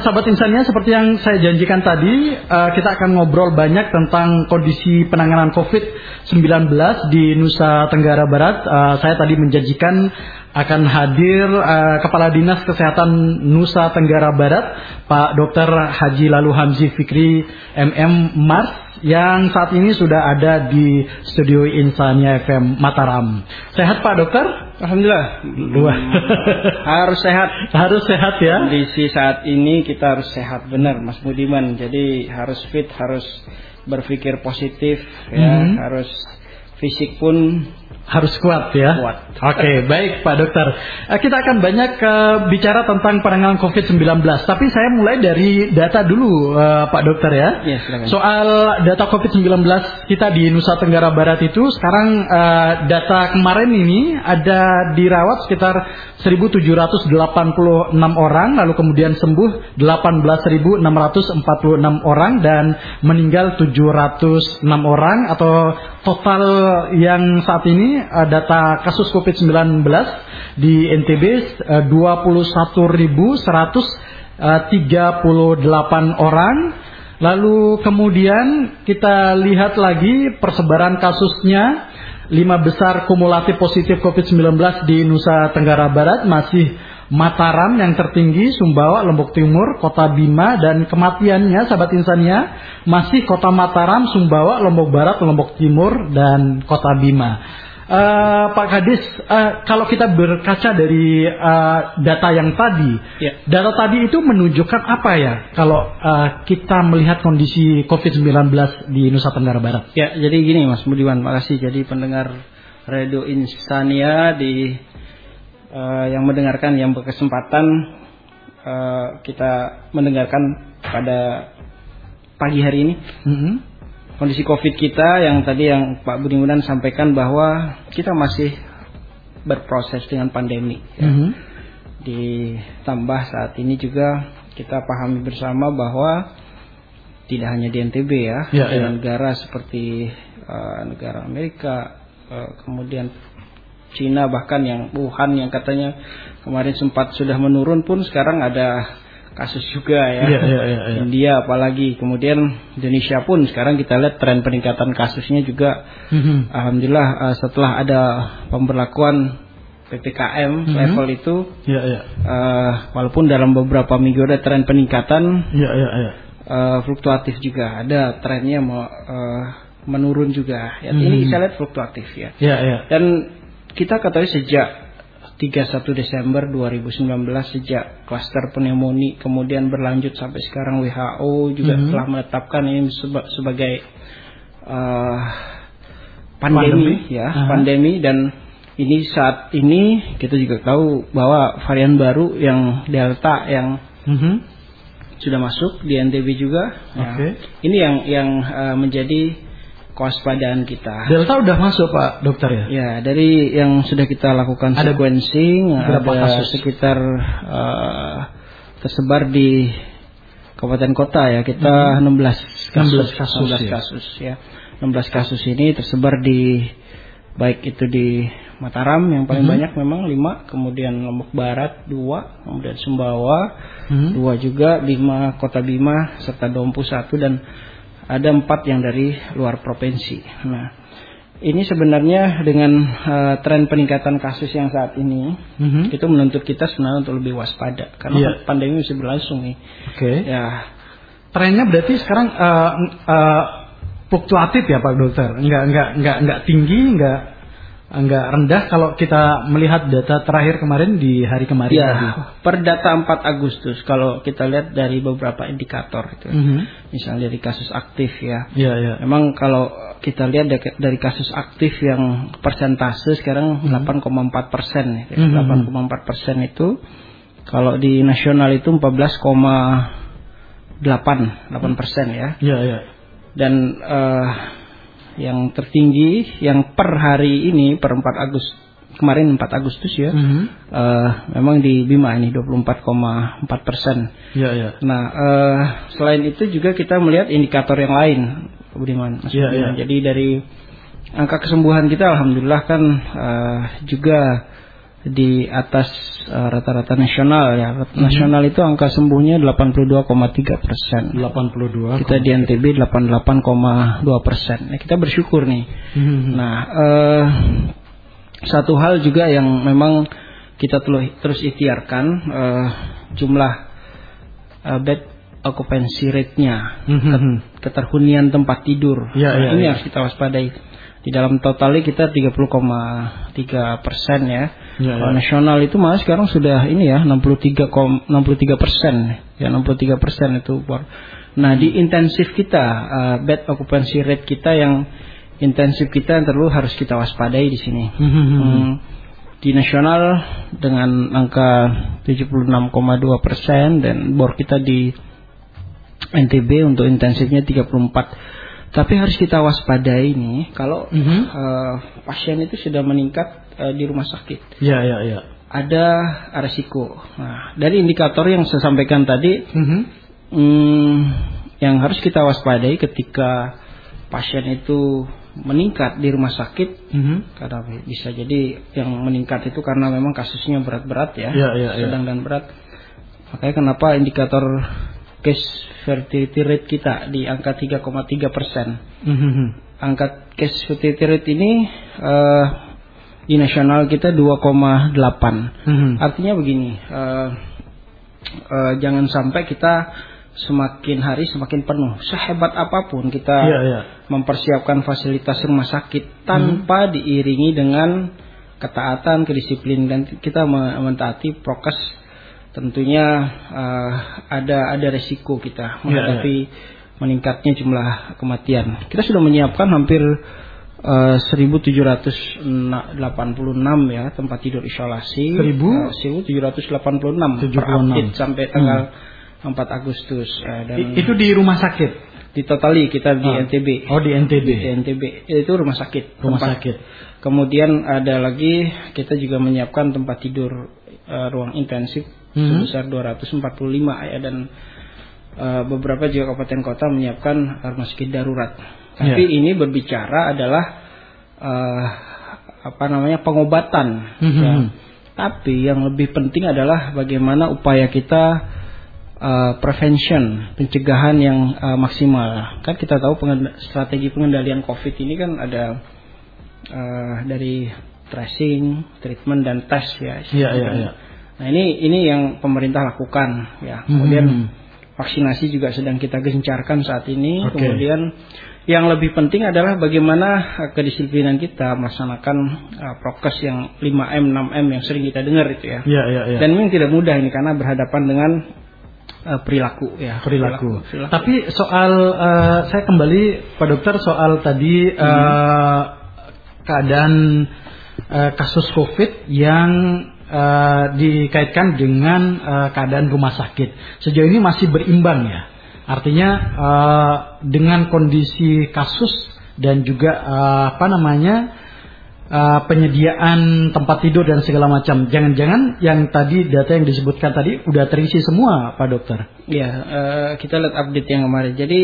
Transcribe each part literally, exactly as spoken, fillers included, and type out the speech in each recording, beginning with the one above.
sahabat Insania, seperti yang saya janjikan tadi, uh, kita akan ngobrol banyak tentang kondisi penanganan covid sembilan belas di Nusa Tenggara Barat. Uh, saya tadi menjanjikan akan hadir uh, Kepala Dinas Kesehatan Nusa Tenggara Barat, Pak Dokter Haji Lalu Hamzi Fikri M M Mars, yang saat ini sudah ada di studio Insania F M Mataram. Sehat Pak Dokter? Alhamdulillah. Dua. Harus sehat. Harus sehat ya. Kondisi saat ini kita harus sehat, benar Mas Budiman. Jadi harus fit, harus berpikir positif, ya, mm-hmm. harus fisik pun harus kuat ya. Kuat. Oke, okay, baik Pak Dokter. Kita akan banyak uh, bicara tentang penanganan covid sembilan belas. Tapi saya mulai dari data dulu uh, Pak Dokter ya. Ya, silakan. Soal data covid sembilan belas kita di Nusa Tenggara Barat itu sekarang uh, data kemarin ini ada dirawat sekitar seribu tujuh ratus delapan puluh enam orang, lalu kemudian sembuh delapan belas ribu enam ratus empat puluh enam orang dan meninggal tujuh ratus enam orang, atau total yang saat ini uh, data kasus covid sembilan belas di N T B uh, dua puluh satu ribu seratus tiga puluh delapan orang. Lalu kemudian kita lihat lagi persebaran kasusnya, lima besar kumulatif positif covid sembilan belas di Nusa Tenggara Barat masih Mataram yang tertinggi, Sumbawa, Lombok Timur, Kota Bima, dan kematiannya sahabat Insania masih Kota Mataram, Sumbawa, Lombok Barat, Lombok Timur, dan Kota Bima. Uh, Pak Kadis, uh, kalau kita berkaca dari uh, data yang tadi, ya. data tadi itu menunjukkan apa ya kalau uh, kita melihat kondisi covid sembilan belas di Nusa Tenggara Barat? Ya, jadi gini Mas Budiman, makasih. Jadi pendengar Radio Insania di Uh, yang mendengarkan, yang berkesempatan uh, kita mendengarkan pada pagi hari ini, mm-hmm. kondisi COVID kita yang tadi yang Pak Budiman sampaikan bahwa kita masih berproses dengan pandemi. Ya. Mm-hmm. Ditambah saat ini juga kita pahami bersama bahwa tidak hanya di N T B ya, ya, di ya. negara seperti uh, negara Amerika, uh, kemudian Cina, bahkan yang Wuhan yang katanya kemarin sempat sudah menurun pun sekarang ada kasus juga ya. Ya, ya, ya, ya. India apalagi, kemudian Indonesia pun sekarang kita lihat tren peningkatan kasusnya juga. Mm-hmm. Alhamdulillah uh, setelah ada pemberlakuan P P K M mm-hmm. level itu, ya, ya. Uh, walaupun dalam beberapa minggu ada tren peningkatan, ya, ya, ya. Uh, fluktuatif juga, ada trennya mau, uh, menurun juga. Ya, mm-hmm. Ini saya lihat fluktuatif ya. Ya, ya. Dan kita ketahui sejak tiga puluh satu Desember dua ribu sembilan belas, sejak klaster pneumonia kemudian berlanjut sampai sekarang, W H O juga mm-hmm. telah menetapkan ini seba- sebagai uh, pandemi, pandemi ya, uh-huh. pandemi. Dan ini saat ini kita juga tahu bahwa varian baru yang Delta yang mm-hmm. sudah masuk di N T B juga. Okay. Ya, ini yang yang uh, menjadi kewaspadaan kita. Delta udah masuk Pak Dokter ya? Ya, dari yang sudah kita lakukan ada sequencing, ada kasus? sekitar uh, tersebar di kabupaten kota ya, kita hmm. enam belas kasus, kasus, enam belas ya. kasus ya. enam belas kasus ini tersebar di, baik itu di Mataram yang paling hmm. banyak memang lima, kemudian Lombok Barat dua, kemudian Sumbawa hmm. dua juga, Bima, Kota Bima, serta Dompu satu, dan ada empat yang dari luar provinsi. Nah, ini sebenarnya dengan uh, tren peningkatan kasus yang saat ini, mm-hmm. itu menuntut kita sebenarnya untuk lebih waspada karena yeah. pandemi masih berlangsung nih. Oke. Okay. Ya, trennya berarti sekarang uh, uh, fluktuatif ya Pak Dokter, enggak enggak enggak enggak tinggi, enggak enggak rendah kalau kita melihat data terakhir kemarin di hari kemarin ya, tadi. Per data empat Agustus kalau kita lihat dari beberapa indikator itu. Mm-hmm. Misalnya dari kasus aktif ya. Ya, ya. Memang kalau kita lihat dari kasus aktif yang persentase sekarang mm-hmm. delapan koma empat persen ya. Mm-hmm. delapan koma empat persen itu kalau di nasional itu empat belas koma delapan persen ya. Ya, ya. Dan uh, yang tertinggi yang per hari ini per empat Agustus kemarin empat Agustus ya, mm-hmm. uh, memang di Bima ini dua puluh empat koma empat persen. Ya, ya. Nah, uh, selain itu juga kita melihat indikator yang lain, Budiman. Mas ya, Budiman. Ya. Jadi dari angka kesembuhan kita alhamdulillah kan uh, juga di atas uh, rata-rata nasional ya. Mm-hmm. Nasional itu angka sembuhnya delapan puluh dua koma tiga persen. delapan puluh dua. Kita di N T B delapan puluh delapan koma dua persen. Nah, kita bersyukur nih. Mm-hmm. Nah, uh, satu hal juga yang memang kita terus ikhtiarkan, uh, jumlah uh, bed occupancy rate-nya, mm-hmm. keterhunian tempat tidur. Ya, nah, ya, ini ya. harus kita waspadai. Di dalam totalnya kita tiga puluh koma tiga persen ya. Ya, ya. Nasional itu malah sekarang sudah ini ya enam puluh tiga persen ya, enam puluh tiga persen itu. Nah, di intensif kita, uh, bed occupancy rate kita yang intensif kita yang perlu harus kita waspadai di sini. Mm-hmm. Hmm, di nasional dengan angka tujuh puluh enam koma dua persen dan bor kita di N T B untuk intensifnya tiga puluh empat. Tapi harus kita waspadai nih kalau mm-hmm. uh, pasien itu sudah meningkat uh, di rumah sakit. Ya, ya, ya. Ada resiko. Nah, dari indikator yang saya sampaikan tadi, mm-hmm. hmm, yang harus kita waspadai ketika pasien itu meningkat di rumah sakit, mm-hmm. karena bisa jadi yang meningkat itu karena memang kasusnya berat-berat ya, ya, ya, ya. sedang dan berat. Makanya kenapa indikator case fertility rate kita di angka tiga koma tiga persen. Mm-hmm. Angka case fertility rate ini uh, di nasional kita dua koma delapan. Mm-hmm. Artinya begini, uh, uh, jangan sampai kita semakin hari semakin penuh. Sehebat apapun kita yeah, yeah. mempersiapkan fasilitas rumah sakit tanpa mm-hmm. diiringi dengan ketaatan, kedisiplinan, dan kita mentaati prokes. Tentunya uh, ada ada resiko kita menghadapi ya, ya. meningkatnya jumlah kematian. Kita sudah menyiapkan hampir uh, seribu tujuh ratus delapan puluh enam ya tempat tidur isolasi. seribu tujuh ratus delapan puluh enam per update sampai tanggal hmm. empat Agustus. Uh, dan itu di rumah sakit? Di totali kita di oh. N T B. Oh, di N T B. Di N T B itu rumah sakit. Rumah tempat. sakit. Kemudian ada lagi kita juga menyiapkan tempat tidur uh, ruang intensif hmm. sebesar dua ratus empat puluh lima ya, dan uh, beberapa juga kabupaten kota menyiapkan rumah sakit darurat. Tapi yeah. ini berbicara adalah uh, apa namanya pengobatan. Mm-hmm. Ya. Tapi yang lebih penting adalah bagaimana upaya kita uh, prevention, pencegahan yang uh, maksimal. Kan kita tahu pengend- strategi pengendalian COVID ini kan ada uh, dari tracing, treatment dan tes ya. Iya iya iya. Nah, ini ini yang pemerintah lakukan ya. Kemudian hmm. vaksinasi juga sedang kita gencarkan saat ini. Okay. Kemudian yang lebih penting adalah bagaimana kedisiplinan kita melaksanakan uh, prokes yang lima M, enam M yang sering kita dengar itu ya. Iya iya iya. Dan memang tidak mudah ini karena berhadapan dengan uh, perilaku ya. Perilaku. perilaku. perilaku. Tapi soal uh, saya kembali Pak Dokter soal tadi uh, hmm. keadaan uh, kasus COVID yang Uh, dikaitkan dengan uh, keadaan rumah sakit. Sejauh ini masih berimbang ya. Artinya uh, dengan kondisi kasus dan juga uh, apa namanya uh, penyediaan tempat tidur dan segala macam. Jangan-jangan yang tadi data yang disebutkan tadi udah terisi semua, Pak Dokter. Ya, uh, kita lihat update yang kemarin. Jadi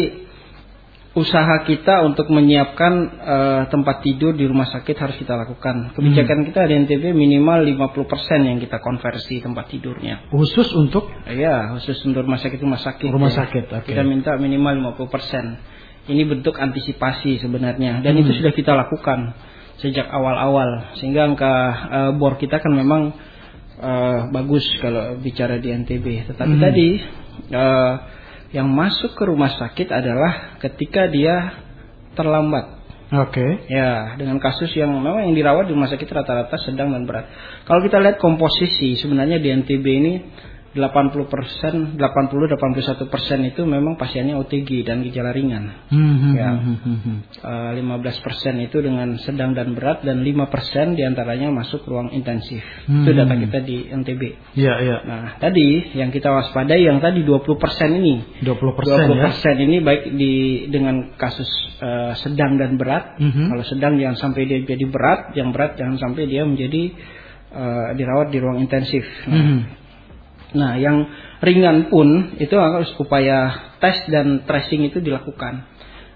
usaha kita untuk menyiapkan uh, tempat tidur di rumah sakit harus kita lakukan. Kebijakan hmm. kita di N T B minimal lima puluh persen yang kita konversi tempat tidurnya. Khusus untuk? Ya, khusus untuk rumah sakit rumah sakit. Rumah ya. sakit. Okay. Kita minta minimal lima puluh persen. Ini bentuk antisipasi sebenarnya, dan hmm. itu sudah kita lakukan sejak awal-awal, sehingga angka uh, bor kita kan memang uh, bagus kalau bicara di N T B. Tetapi hmm. tadi uh, yang masuk ke rumah sakit adalah ketika dia terlambat. Oke. Okay. Ya, dengan kasus yang memang yang dirawat di rumah sakit rata-rata sedang dan berat. Kalau kita lihat komposisi sebenarnya di N T B ini delapan puluh persen, delapan puluh sampai delapan puluh satu persen itu memang pasiennya O T G dan gejala ringan. Hmm, ya. Hmm, hmm, hmm. Uh, lima belas persen itu dengan sedang dan berat, dan lima persen diantaranya masuk ruang intensif. Hmm. Itu data kita di N T B. Iya, iya. Nah, tadi yang kita waspadai yang tadi dua puluh persen ini. dua puluh persen, dua puluh persen ya? Ini baik di dengan kasus uh, sedang dan berat. Hmm. Kalau sedang jangan sampai dia jadi berat, yang berat jangan sampai dia menjadi uh, dirawat di ruang intensif. Nah, hmm. Nah, yang ringan pun itu harus upaya tes dan tracing itu dilakukan.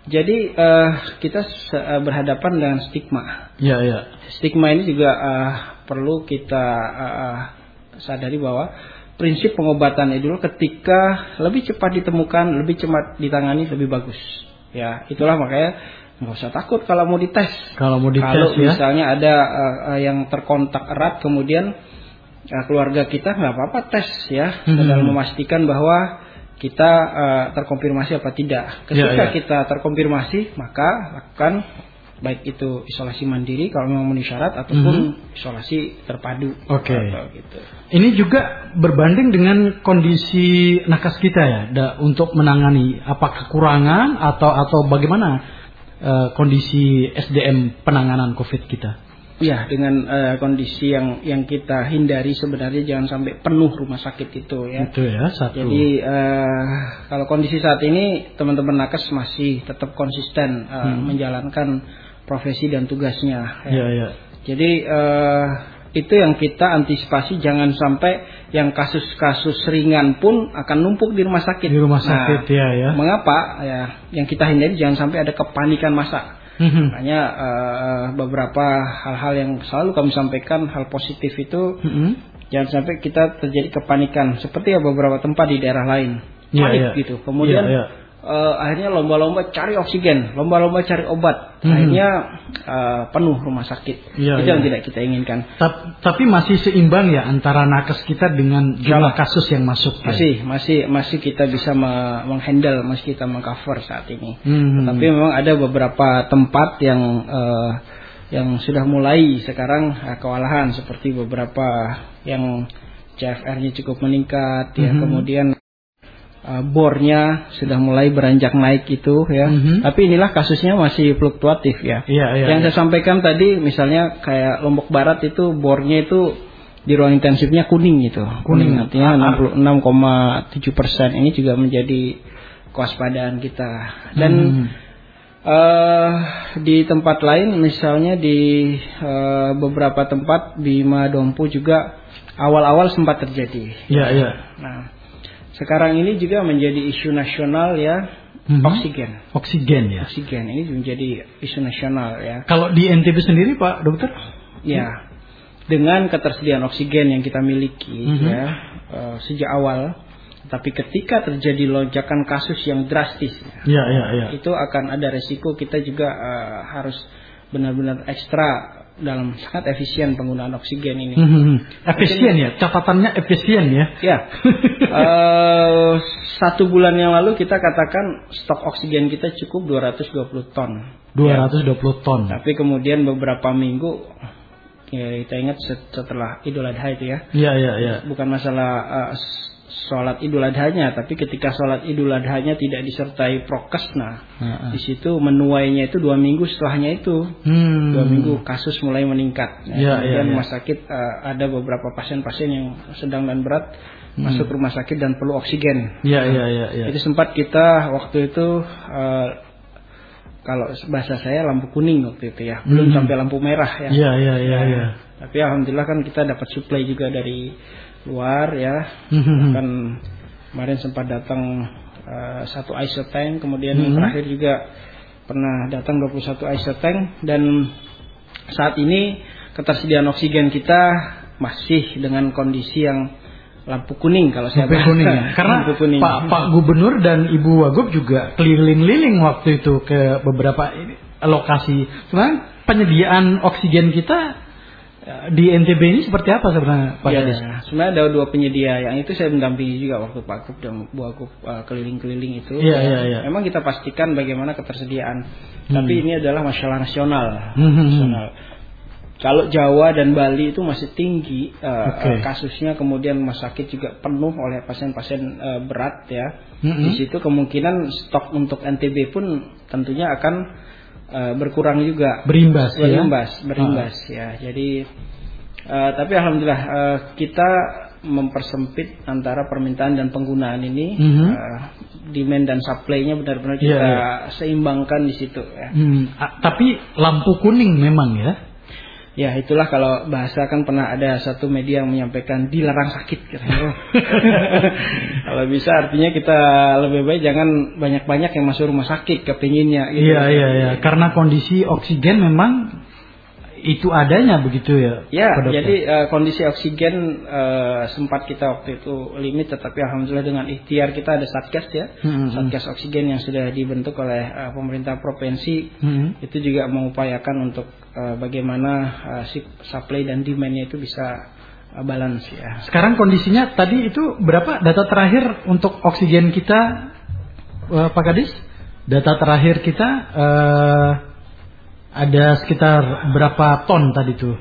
Jadi uh, kita uh, berhadapan dengan stigma. Ya, ya. Stigma ini juga uh, perlu kita uh, sadari bahwa prinsip pengobatan itu ketika lebih cepat ditemukan, lebih cepat ditangani, lebih bagus. Ya, itulah makanya nggak usah takut kalau mau dites. Kalau mau dites kalau ya. misalnya ada uh, yang terkontak erat, kemudian uh, keluarga kita nggak apa-apa tes ya, hmm. dalam memastikan bahwa kita uh, terkonfirmasi apa tidak. Ketika ya, ya. kita terkonfirmasi, maka lakukan baik itu isolasi mandiri kalau memang memenuhi syarat ataupun mm-hmm. isolasi terpadu. Oke. Okay. Gitu. Ini juga berbanding dengan kondisi nakes kita ya, da, untuk menangani apa kekurangan atau atau bagaimana uh, kondisi S D M penanganan COVID kita. Ya, dengan uh, kondisi yang yang kita hindari sebenarnya jangan sampai penuh rumah sakit itu ya. Itu ya satu. Jadi uh, kalau kondisi saat ini teman-teman nakes masih tetap konsisten uh, hmm. menjalankan profesi dan tugasnya. Ya, ya. ya. Jadi uh, itu yang kita antisipasi, jangan sampai yang kasus-kasus ringan pun akan numpuk di rumah sakit. Di rumah sakit nah, ya ya. Mengapa? Ya, yang kita hindari jangan sampai ada kepanikan massa. Mm-hmm. Makanya uh, beberapa hal-hal yang selalu kami sampaikan, hal positif itu mm-hmm. jangan sampai kita terjadi kepanikan seperti ya beberapa tempat di daerah lain panik yeah, yeah. gitu. Kemudian yeah, yeah. Uh, akhirnya lomba-lomba cari oksigen, lomba-lomba cari obat, mm-hmm. akhirnya uh, penuh rumah sakit. Yeah, itu yeah. yang tidak kita inginkan. Ta- tapi masih seimbang ya antara nakes kita dengan jumlah kasus yang masuk. Masih, ya? masih, masih kita bisa me- menghandle, masih kita mengcover saat ini. Mm-hmm. Tapi memang ada beberapa tempat yang uh, yang sudah mulai sekarang uh, kewalahan, seperti beberapa yang C F R-nya cukup meningkat, mm-hmm. ya kemudian Uh, bornya sudah mulai beranjak naik itu ya. Mm-hmm. Tapi inilah kasusnya masih fluktuatif ya. Yeah, yeah, yang yeah. saya sampaikan tadi misalnya kayak Lombok Barat itu bornya itu di ruang intensifnya kuning gitu. Kuning, kuning artinya enam puluh enam koma tujuh persen. Ini juga menjadi kewaspadaan kita. Dan mm-hmm. uh, di tempat lain misalnya di uh, beberapa tempat Bima Dompu juga awal-awal sempat terjadi. Iya, yeah, iya. Yeah. Nah, sekarang ini juga menjadi isu nasional ya, mm-hmm. oksigen. Oksigen ya. Oksigen ini menjadi isu nasional ya. Kalau di N T B sendiri Pak Dokter? Ya, hmm. dengan ketersediaan oksigen yang kita miliki mm-hmm. ya uh, sejak awal, tapi ketika terjadi lonjakan kasus yang drastis, ya, ya, ya. itu akan ada resiko kita juga uh, harus benar-benar ekstra dalam sangat efisien penggunaan oksigen ini. Mm-hmm. Efisien ya, catatannya efisien ya. Ya, uh, satu bulan yang lalu kita katakan stok oksigen kita cukup dua ratus dua puluh ton. dua ratus dua puluh ya. ton. Tapi kemudian beberapa minggu, ya kita ingat setelah Idul Adha itu ya. Iya, iya, iya. Bukan masalah uh, sholat Idul Adhanya, tapi ketika sholat Idul Adhanya tidak disertai prokes, nah uh-uh. di situ menuainya itu dua minggu setelahnya itu, hmm. dua minggu kasus mulai meningkat. Nah, ya, kemudian ya, rumah ya. sakit uh, ada beberapa pasien-pasien yang sedang dan berat hmm. masuk rumah sakit dan perlu oksigen. Iya, iya, iya. Ya. Jadi sempat kita waktu itu uh, kalau bahasa saya lampu kuning waktu itu ya, belum hmm. sampai lampu merah ya. Iya, iya, iya. Ya. Tapi alhamdulillah kan kita dapat suplai juga dari luar ya. Mm-hmm. Kan kemarin sempat datang uh, satu isotank, kemudian mm-hmm. terakhir juga pernah datang dua puluh satu isotank, dan saat ini ketersediaan oksigen kita masih dengan kondisi yang lampu kuning kalau saya lampu kuning ya. Karena kuning. Pak Pak Gubernur dan Ibu Wagub juga keliling-liling waktu itu ke beberapa lokasi. Sebenarnya penyediaan oksigen kita di N T B ini seperti apa sebenarnya Pak ya, Kades? Sebenarnya ada dua penyedia. Yang itu saya mendampingi juga waktu Pak Gub dan Bu Wagub uh, keliling-keliling itu. Ya, ya, ya. Memang kita pastikan bagaimana ketersediaan. Hmm. Tapi ini adalah masalah nasional. Hmm. nasional. Kalau Jawa dan Bali itu masih tinggi uh, okay. kasusnya, kemudian rumah sakit juga penuh oleh pasien-pasien uh, berat ya. Hmm. Di situ kemungkinan stok untuk N T B pun tentunya akan Uh, berkurang juga, berimbas, berimbas, ya? berimbas ah. ya. Jadi, uh, tapi alhamdulillah uh, kita mempersempit antara permintaan dan penggunaan ini, mm-hmm. uh, demand dan supply-nya benar-benar kita yeah, yeah. seimbangkan di situ. Ya. Hmm. A- tapi lampu kuning memang ya. Ya itulah kalau bahasa kan pernah ada satu media yang menyampaikan dilarang sakit. Kalau bisa artinya kita lebih baik jangan banyak-banyak yang masuk rumah sakit kepinginnya. Gitu. Iya iya iya. Karena kondisi oksigen memang itu adanya begitu ya. Ya jadi uh, kondisi oksigen uh, sempat kita waktu itu limit, tetapi alhamdulillah dengan ikhtiar kita ada satgas ya, hmm. satgas oksigen yang sudah dibentuk oleh uh, pemerintah provinsi, hmm. itu juga mengupayakan untuk uh, bagaimana uh, supply dan demand-nya itu bisa uh, balance ya. Sekarang kondisinya tadi itu berapa data terakhir untuk oksigen kita, uh, Pak Kadis? Data terakhir kita uh, ada sekitar berapa ton tadi tuh?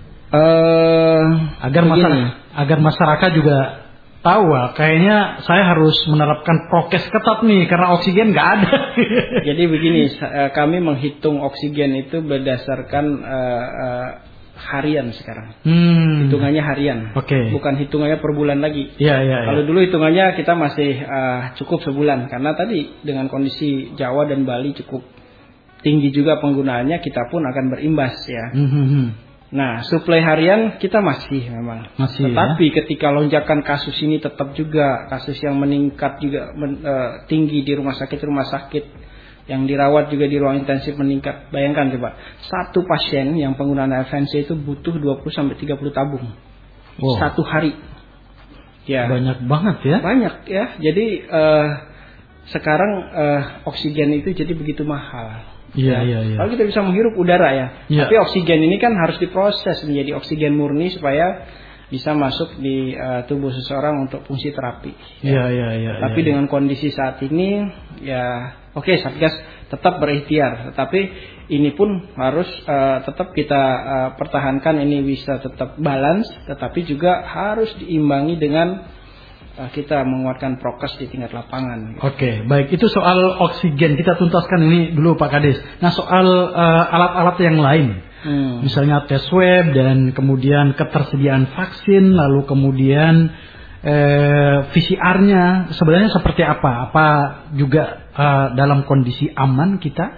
Uh, agar masyarakat, agar masyarakat juga tahu, kayaknya saya harus menerapkan prokes ketat nih karena oksigen nggak ada. Jadi begini, kami menghitung oksigen itu berdasarkan uh, uh, harian sekarang. Hmm. Hitungannya harian. Oke. Okay. Bukan hitungannya per bulan lagi. Iya iya. Kalau ya. Dulu hitungannya kita masih uh, cukup sebulan karena tadi dengan kondisi Jawa dan Bali cukup tinggi juga penggunaannya, kita pun akan berimbas ya. Mm-hmm. Nah, suplai harian kita masih memang. Masih. Tetapi Ya? ketika lonjakan kasus ini tetap juga kasus yang meningkat juga men, uh, tinggi di rumah sakit rumah sakit yang dirawat juga di ruang intensif meningkat. Bayangkan coba, satu pasien yang penggunaan A F N C itu butuh dua puluh sampai tiga puluh tabung. Wow. Satu hari. Ya. Banyak banget ya. Banyak ya. Jadi uh, sekarang uh, oksigen itu jadi begitu mahal. Iya, iya, iya. Kalau kita bisa menghirup udara ya. ya, tapi oksigen ini kan harus diproses menjadi oksigen murni supaya bisa masuk di uh, tubuh seseorang untuk fungsi terapi. Iya, iya, iya. Tapi ya, dengan ya. Kondisi saat ini, ya, oke, okay, Satgas tetap berikhtiar, tetapi ini pun harus uh, tetap kita uh, pertahankan, ini bisa tetap balance, tetapi juga harus diimbangi dengan kita menguatkan prokes di tingkat lapangan. Gitu. Oke, okay, baik. Itu soal oksigen kita tuntaskan ini dulu Pak Kadis. Nah soal uh, alat-alat yang lain, hmm. misalnya tes swab dan kemudian ketersediaan vaksin, lalu kemudian uh, V C R-nya sebenarnya seperti apa? Apa juga uh, dalam kondisi aman kita?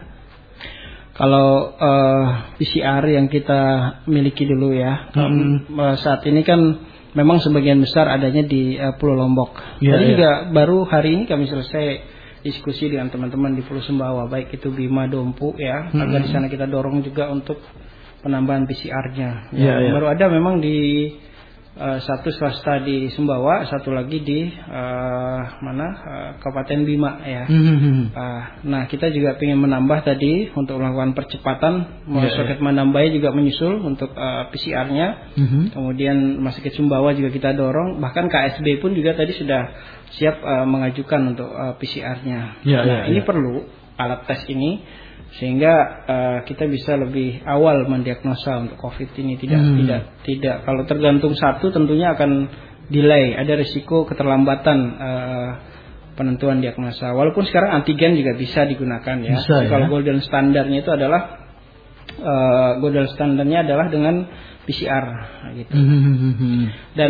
Kalau uh, V C R yang kita miliki dulu ya, hmm. uh, saat ini kan memang sebagian besar adanya di uh, Pulau Lombok. Ya, Tadi ya. juga baru hari ini kami selesai diskusi dengan teman-teman di Pulau Sumbawa, baik itu Bima Dompu ya, hmm. agar di sana kita dorong juga untuk penambahan P C R-nya. Ya, ya. Baru ada memang di uh, satu swasta di Sumbawa, satu lagi di uh, mana uh, Kabupaten Bima ya. Hmm. Uh, nah kita juga ingin menambah tadi untuk melakukan percepatan. Rumah ya, sakit ya. Manambai juga menyusul untuk uh, P C R-nya. Hmm. Kemudian Rumah Sakit Sumbawa juga kita dorong. Bahkan K S B pun juga tadi sudah siap uh, mengajukan untuk uh, P C R-nya. Ya, nah ya, ini ya. perlu alat tes ini sehingga uh, kita bisa lebih awal mendiagnosa untuk COVID ini. Tidak hmm. tidak tidak kalau tergantung satu tentunya akan delay, ada risiko keterlambatan uh, penentuan diagnosa. Walaupun sekarang antigen juga bisa digunakan ya. Bisa, ya? Kalau golden standarnya itu adalah uh, golden standarnya adalah dengan P C R gitu. Mm-hmm. Dan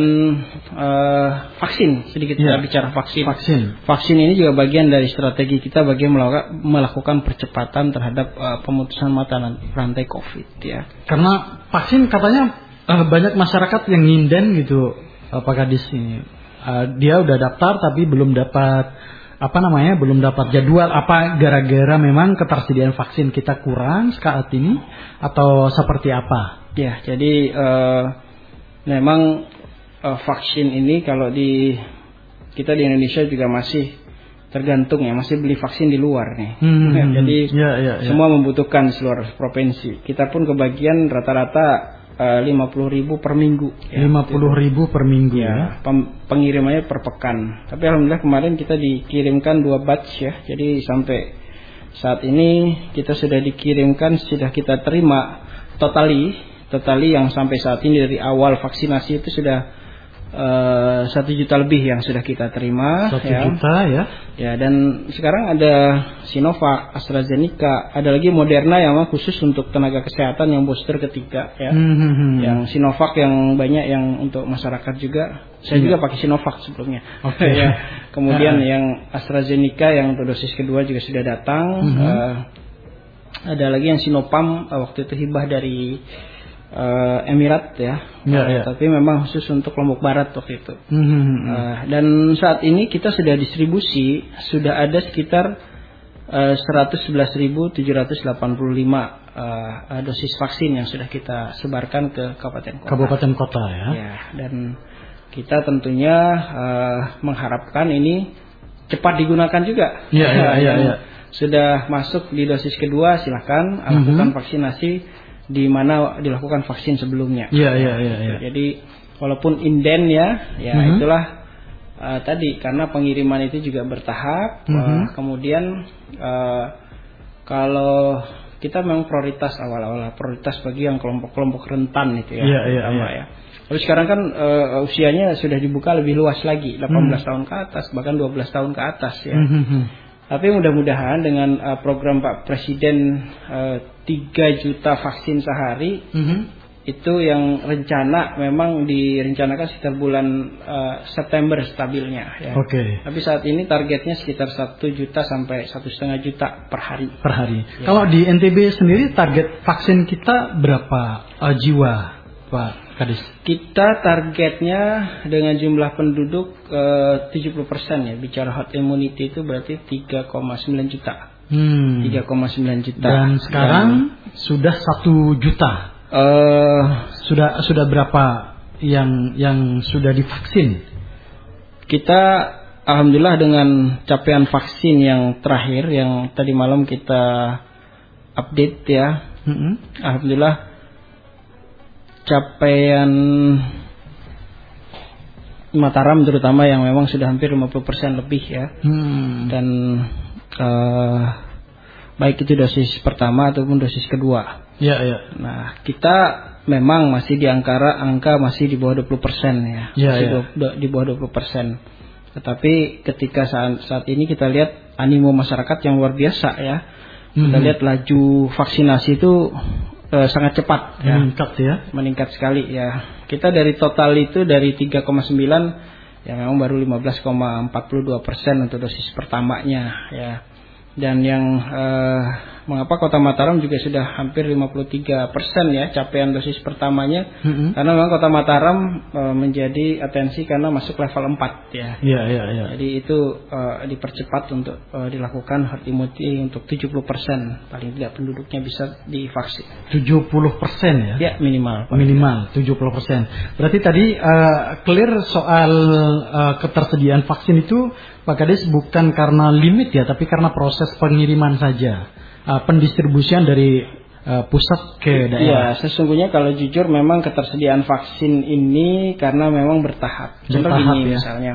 uh, vaksin sedikit yeah. kita bicara vaksin. Vaksin. Vaksin ini juga bagian dari strategi kita bagi melakukan percepatan terhadap uh, pemutusan mata rantai COVID ya. Karena vaksin katanya uh, banyak masyarakat yang nginden gitu, uh, Pak Kadis ini. Uh, dia udah daftar tapi belum dapat apa namanya belum dapat jadwal, apa gara-gara memang ketersediaan vaksin kita kurang saat ini atau seperti apa? Ya, jadi uh, memang uh, vaksin ini kalau di kita di Indonesia juga masih tergantung ya, masih beli vaksin di luar nih. Hmm, ya, jadi ya, ya, ya. semua membutuhkan di seluruh provinsi. Kita pun kebagian rata-rata uh, lima puluh ribu per minggu. Ya, lima puluh ribu per minggu ya. Pem, pengirimannya per pekan. Tapi alhamdulillah kemarin kita dikirimkan dua batch ya. Jadi sampai saat ini kita sudah dikirimkan, sudah kita terima totali Totali yang sampai saat ini dari awal vaksinasi itu sudah uh, satu juta lebih yang sudah kita terima. Satu ya. juta ya. Ya, dan sekarang ada Sinovac, AstraZeneca, ada lagi Moderna yang khusus untuk tenaga kesehatan yang booster ketiga ya. Hmm. Yang Sinovac yang banyak yang untuk masyarakat juga. Saya hmm. juga pakai Sinovac sebelumnya. Oke. Okay. Ya. Kemudian nah. yang AstraZeneca yang untuk dosis kedua juga sudah datang. Hmm. Uh, ada lagi yang Sinopharm uh, waktu itu hibah dari uh, Emirat ya, ya, uh, ya. tapi memang khusus untuk Lombok Barat waktu itu. Mm-hmm. Uh, dan saat ini kita sudah distribusi, sudah ada sekitar uh, seratus sebelas ribu tujuh ratus delapan puluh lima uh, dosis vaksin yang sudah kita sebarkan ke kabupaten kota. Kabupaten kota ya. Ya, dan kita tentunya uh, mengharapkan ini cepat digunakan juga. Ya, ya, ya, ya. Sudah masuk di dosis kedua, silahkan mm-hmm. lakukan vaksinasi di mana dilakukan vaksin sebelumnya. Iya, iya, iya. Ya. Jadi walaupun inden ya, ya mm-hmm. itulah uh, tadi karena pengiriman itu juga bertahap. Mm-hmm. Uh, kemudian uh, kalau kita memang prioritas awal-awal, prioritas bagi yang kelompok-kelompok rentan itu ya. Iya, iya, iya. ya. Tapi sekarang kan uh, usianya sudah dibuka lebih luas lagi, delapan belas mm. tahun ke atas, bahkan dua belas tahun ke atas ya. Mm-hmm. Tapi mudah-mudahan dengan uh, program Pak Presiden uh, tiga juta vaksin sehari, mm-hmm. itu yang rencana memang direncanakan sekitar bulan uh, September stabilnya ya. Oke. Okay. Tapi saat ini targetnya sekitar satu juta sampai satu setengah juta per hari. Per hari. Ya. Kalau di N T B sendiri target vaksin kita berapa uh, jiwa, Pak Kadis? Kita targetnya dengan jumlah penduduk uh, tujuh puluh persen ya. Bicara herd immunity itu berarti tiga koma sembilan juta. Hmm. tiga koma sembilan juta. Dan sekarang Dan, sudah satu juta. Uh, sudah sudah berapa yang yang sudah divaksin? Kita alhamdulillah dengan capaian vaksin yang terakhir yang tadi malam kita update ya. Mm-hmm. Alhamdulillah capaian Mataram terutama yang memang sudah hampir lima puluh persen lebih ya. Hmm. Dan uh, baik itu dosis pertama ataupun dosis kedua. Ya, ya. Nah, kita memang masih di angka angka masih di bawah dua puluh persen ya. Ya, masih ya. Do, di bawah dua puluh persen. Tetapi ketika saat, saat ini kita lihat animo masyarakat yang luar biasa ya. Hmm. Kita lihat laju vaksinasi itu Uh, sangat cepat ya. Meningkat ya. Meningkat sekali ya. Kita dari total itu dari tiga koma sembilan ya memang baru lima belas koma empat dua persen untuk dosis pertamanya ya. Dan yang uh, mengapa Kota Mataram juga sudah hampir lima puluh tiga persen ya capaian dosis pertamanya. Mm-hmm. Karena memang Kota Mataram uh, menjadi atensi karena masuk level empat ya. Iya, iya, iya. Jadi itu uh, dipercepat untuk uh, dilakukan herd immunity untuk tujuh puluh persen paling tidak penduduknya bisa divaksin. tujuh puluh persen ya? Ya, minimal. Minimal tujuh puluh persen. Berarti tadi uh, clear soal uh, ketersediaan vaksin itu Pak Kadis bukan karena limit ya, tapi karena proses pengiriman saja, uh, pendistribusian dari uh, pusat ke daerah. Iya, sesungguhnya kalau jujur memang ketersediaan vaksin ini karena memang bertahap. Contoh gini ya. Misalnya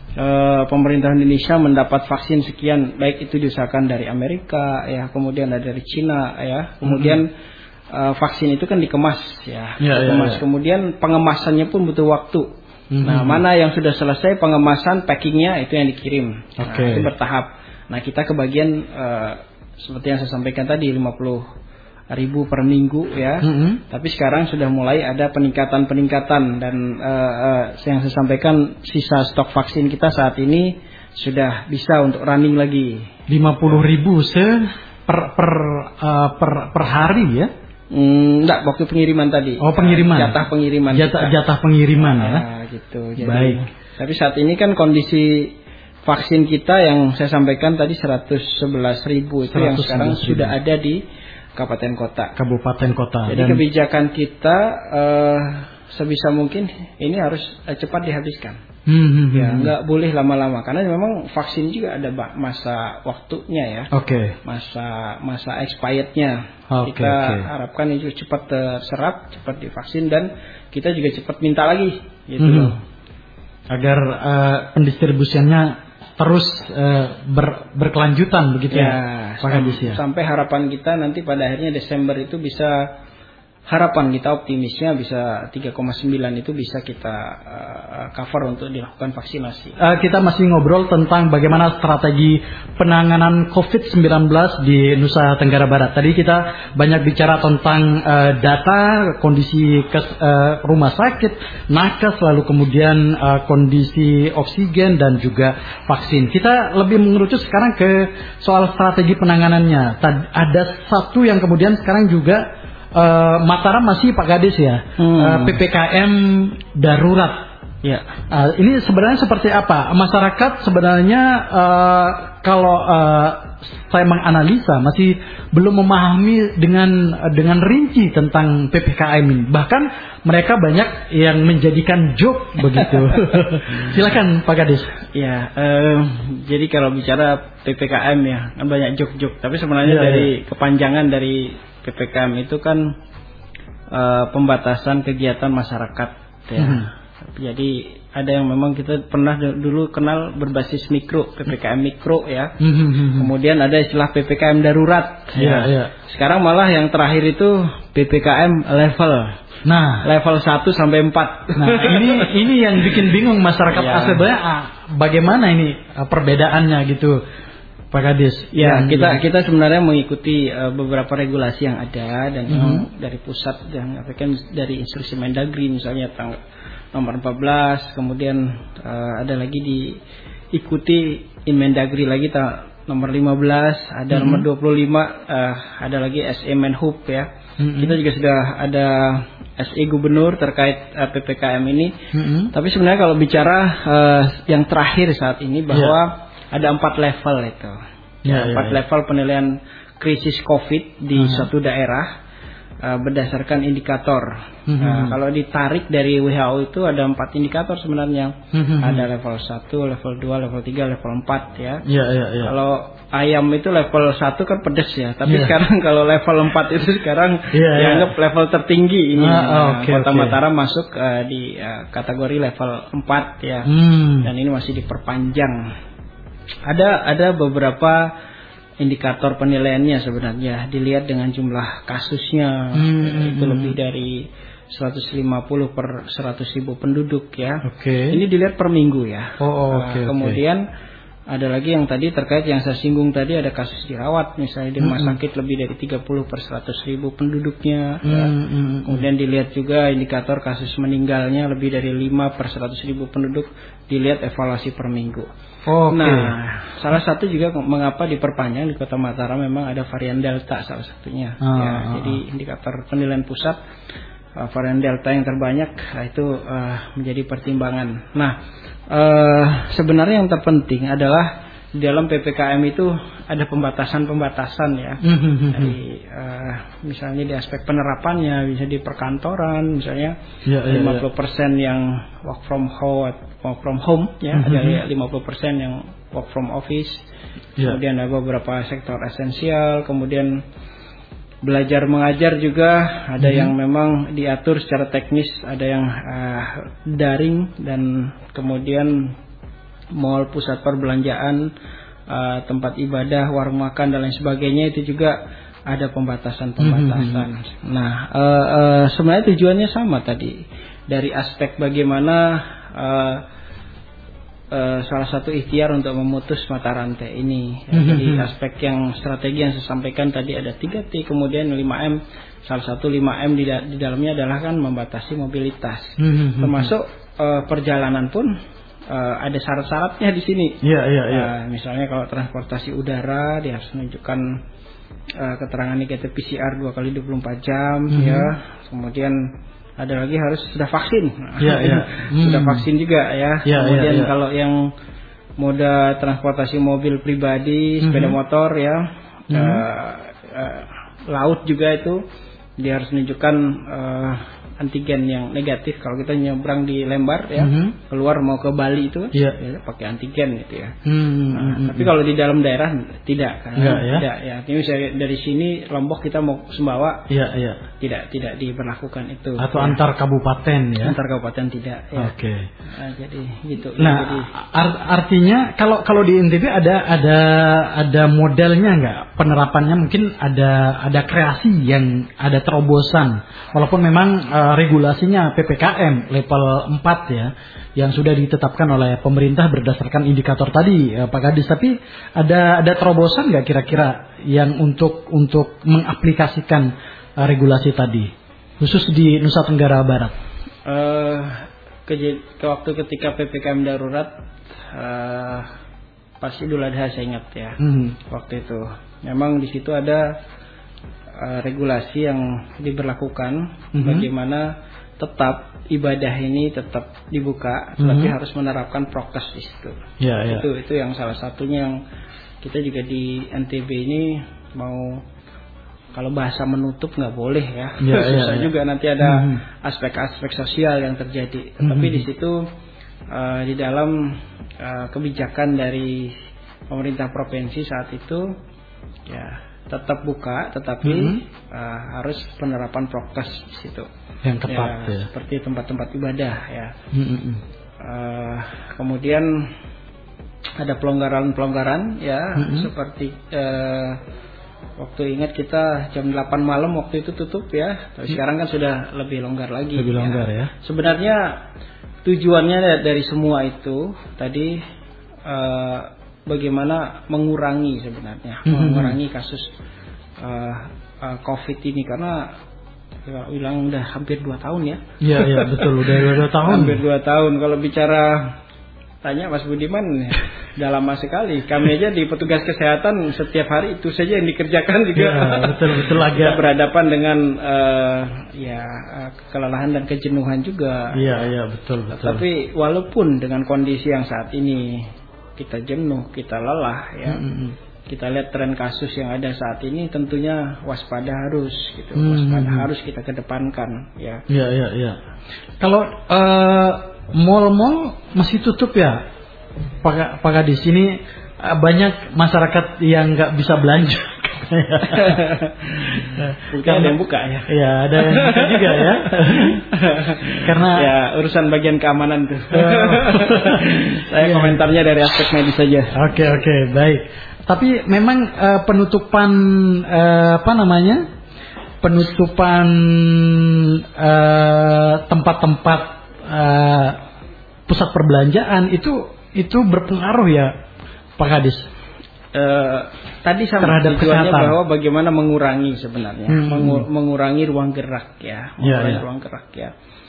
uh, pemerintah Indonesia mendapat vaksin sekian, baik itu diusahakan dari Amerika ya, kemudian ada dari Cina ya, kemudian mm-hmm. uh, vaksin itu kan dikemas ya, ya dikemas. Ya, ya. Kemudian pengemasannya pun butuh waktu. Mm-hmm. Nah, mana yang sudah selesai pengemasan, packingnya itu yang dikirim. Okay. Nah, itu bertahap. Nah, kita kebagian uh, seperti yang saya sampaikan tadi lima puluh ribu per minggu ya. Mm-hmm. Tapi sekarang sudah mulai ada peningkatan-peningkatan dan uh, uh, yang saya sampaikan sisa stok vaksin kita saat ini sudah bisa untuk running lagi. lima puluh ribu se per per uh, per per hari ya. Hmm, enggak, waktu pengiriman tadi. Oh, pengiriman. Jatah pengiriman. Jatah, jatah pengiriman nah, ya. Gitu. Jadi, baik. Tapi saat ini kan kondisi vaksin kita yang saya sampaikan tadi seratus sebelas ribu itu yang sekarang ribu. Sudah ada di kabupaten kota. Kabupaten kota. Jadi dan kebijakan kita uh, sebisa mungkin ini harus uh, cepat dihabiskan. Hmm, ya, nggak boleh lama-lama karena memang vaksin juga ada masa waktunya ya. Oke. Okay. Masa masa expirednya. Okay, kita okay. harapkan itu cepat terserap, cepat divaksin dan kita juga cepat minta lagi, gitu hmm. loh. Agar uh, pendistribusiannya terus uh, ber, berkelanjutan begitu ya. Ya, sam- ya. Sampai harapan kita nanti pada akhirnya Desember itu bisa. Harapan kita optimisnya bisa tiga koma sembilan itu bisa kita uh, cover untuk dilakukan vaksinasi. Uh, kita masih ngobrol tentang bagaimana strategi penanganan covid sembilan belas di Nusa Tenggara Barat. Tadi kita banyak bicara tentang uh, data, kondisi kes, uh, rumah sakit, nakes, lalu kemudian uh, kondisi oksigen dan juga vaksin. Kita lebih mengerucut sekarang ke soal strategi penanganannya. Tad, ada satu yang kemudian sekarang juga uh, Mataram masih Pak Kades ya, hmm. uh, P P K M darurat. Ya, uh, ini sebenarnya seperti apa? Masyarakat sebenarnya uh, kalau uh, saya menganalisa masih belum memahami dengan dengan rinci tentang P P K M ini. Bahkan mereka banyak yang menjadikan joke begitu. Silakan Pak Kades. Ya, uh, jadi kalau bicara P P K M ya, kan banyak joke-joke. Tapi sebenarnya ya, dari ya. kepanjangan dari P P K M itu kan uh, pembatasan kegiatan masyarakat. Ya. Hmm. Jadi ada yang memang kita pernah dulu kenal berbasis mikro, P P K M mikro ya. Kemudian ada istilah P P K M darurat. Ya, ya. Sekarang malah yang terakhir itu P P K M level. Nah, level satu sampai empat. Nah, ini ini yang bikin bingung masyarakat ya. Sebenarnya bagaimana ini perbedaannya gitu, Pak Kades? Ya, kita kita sebenarnya mengikuti uh, beberapa regulasi yang ada dan mm-hmm. dari pusat dan dari instruksi Mendagri misalnya tanggal nomor empat belas, kemudian uh, ada lagi diikuti Inmendagri lagi ta, nomor lima belas, ada mm-hmm. nomor dua puluh lima, uh, ada lagi S E Menhub ya. Mm-hmm. Kita juga sudah ada S E Gubernur terkait uh, P P K M ini. Mm-hmm. Tapi sebenarnya kalau bicara uh, yang terakhir saat ini bahwa yeah. ada empat level itu. Yeah, empat yeah, level yeah. penilaian krisis COVID di uh-huh. suatu daerah. Uh, berdasarkan indikator. Mm-hmm. Uh, kalau ditarik dari W H O itu ada empat indikator sebenarnya. Mm-hmm. Ada level satu, level dua, level tiga, level empat ya. Yeah, yeah, yeah. Kalau ayam itu level satu kan pedas ya. Tapi yeah. sekarang kalau level empat itu sekarang yeah, dianggap yeah. level tertinggi ini. Ah, oh, okay, Kota okay. Mataram masuk uh, di uh, kategori level empat ya. Mm. Dan ini masih diperpanjang. Ada ada beberapa indikator penilaiannya sebenarnya dilihat dengan jumlah kasusnya hmm, itu hmm. lebih dari seratus lima puluh per seratus ribu penduduk ya. Okay. Ini dilihat per minggu ya. Oh, oh, okay, uh, kemudian okay. ada lagi yang tadi terkait yang saya singgung tadi ada kasus dirawat misalnya di rumah hmm. sakit lebih dari tiga puluh per seratus ribu penduduknya. Hmm, ya. hmm, kemudian dilihat juga indikator kasus meninggalnya lebih dari lima per seratus ribu penduduk, dilihat evaluasi per minggu. Okay. Nah, salah satu juga mengapa diperpanjang di Kota Mataram memang ada varian Delta salah satunya. Ah, ya, ah, jadi indikator penilaian pusat uh, varian Delta yang terbanyak uh, itu uh, menjadi pertimbangan. Nah, uh, sebenarnya yang terpenting adalah di dalam P P K M itu ada pembatasan-pembatasan ya. Dari uh, misalnya di aspek penerapannya bisa di perkantoran misalnya ya, ya, lima puluh persen ya. yang work from home work from home ya, mm-hmm. ada lima puluh persen yang work from office. Ya. Kemudian ada beberapa sektor esensial, kemudian belajar mengajar juga ada mm-hmm. yang memang diatur secara teknis, ada yang uh, daring dan kemudian mall, pusat perbelanjaan, uh, tempat ibadah, warung makan dan lain sebagainya itu juga ada pembatasan-pembatasan. Mm-hmm. Nah, uh, uh, sebenarnya tujuannya sama tadi dari aspek bagaimana uh, uh, salah satu ikhtiar untuk memutus mata rantai ini. Mm-hmm. Jadi aspek yang strategi yang saya sampaikan tadi ada tiga T, kemudian lima M. Salah satu lima M di, da- di dalamnya adalah kan membatasi mobilitas, mm-hmm. termasuk uh, perjalanan pun. Uh, ada syarat-syaratnya di sini. Iya, iya, iya. Misalnya kalau transportasi udara dia harus menunjukkan uh, keterangan negatif P C R dua kali dua puluh empat jam mm-hmm. ya. Kemudian ada lagi harus sudah vaksin. Iya, iya. Sudah vaksin juga ya. Ya, Kemudian ya, ya. kalau yang moda transportasi mobil pribadi, mm-hmm. sepeda motor ya, mm-hmm. uh, uh, laut juga itu dia harus menunjukkan uh, antigen yang negatif. Kalau kita nyebrang di Lembar ya, mm-hmm. keluar mau ke Bali itu yeah. ya, pakai antigen gitu ya. Mm-hmm. Nah, tapi kalau di dalam daerah tidak, kan? Yeah, yeah. tidak ya. Jadi misalnya dari sini Lombok kita mau Sumbawa, yeah, yeah. tidak tidak diberlakukan itu. Atau ya. Antar kabupaten ya? Antar kabupaten tidak. Ya. Oke. Okay. Nah, jadi gitu. Nah, jadi, art- artinya kalau kalau di N T B ada ada ada modelnya nggak penerapannya? Mungkin ada ada kreasi yang ada terobosan, walaupun memang uh, regulasinya P P K M level empat ya, yang sudah ditetapkan oleh pemerintah berdasarkan indikator tadi ya, Pak Kades. Tapi ada ada terobosan nggak kira-kira yang untuk untuk mengaplikasikan uh, regulasi tadi, khusus di Nusa Tenggara Barat? Uh, ke, ke waktu ketika P P K M darurat uh, pas Idul Adha saya ingat ya, hmm. waktu itu memang di situ ada uh, regulasi yang diberlakukan, mm-hmm. bagaimana tetap ibadah ini tetap dibuka, mm-hmm. tapi harus menerapkan prokes di situ. Yeah, yeah. Itu itu yang salah satunya yang kita juga di N T B ini mau, kalau bahasa menutup nggak boleh ya, yeah, susah yeah, yeah. juga nanti ada mm-hmm. aspek-aspek sosial yang terjadi. Mm-hmm. Tapi di situ uh, di dalam uh, kebijakan dari pemerintah provinsi saat itu ya tetap buka, tetapi mm-hmm. uh, harus penerapan prokes di situ yang tepat, ya, ya. Seperti tempat-tempat ibadah ya. Mm-hmm. Uh, kemudian ada pelonggaran-pelonggaran ya, mm-hmm. seperti uh, waktu ingat kita jam delapan malam waktu itu tutup ya, tapi mm-hmm. sekarang kan sudah lebih longgar lagi. Lebih longgar ya. ya. Sebenarnya tujuannya dari semua itu tadi uh, bagaimana mengurangi sebenarnya, mm-hmm. mengurangi kasus uh, uh, COVID ini, karena ya, bilang udah hampir dua tahun ya. Iya iya betul, udah dua tahun. Hampir dua tahun. Kalau bicara tanya Mas Budiman, udah lama sekali. Kami aja di petugas kesehatan setiap hari itu saja yang dikerjakan juga. Ya, betul betul agak kita berhadapan dengan uh, ya uh, kelelahan dan kejenuhan juga. Iya iya betul betul. Tapi walaupun dengan kondisi yang saat ini kita jenuh, kita lelah ya. Mm-hmm. Kita lihat tren kasus yang ada saat ini, tentunya waspada harus gitu. Mm-hmm. Waspada harus kita kedepankan ya. Iya iya iya. Kalau uh, mal-mal masih tutup ya, Pak Pak Kadis, ini uh, banyak masyarakat yang nggak bisa belanja. Mungkin ada yang buka ya. Iya, ada yang buka juga ya. Karena ya urusan bagian keamanan tuh. Saya ya. Komentarnya dari aspek medis saja. Oke oke baik. Tapi memang uh, penutupan uh, apa namanya? Penutupan uh, tempat-tempat uh, pusat perbelanjaan itu itu berpengaruh ya, Pak Kadis. Uh, tadi sama terhadap tujuannya kesehatan. Bahwa bagaimana mengurangi sebenarnya, hmm. Mengur- mengurangi ruang gerak ya, mengurangi ya, ya. ruang gerak ya.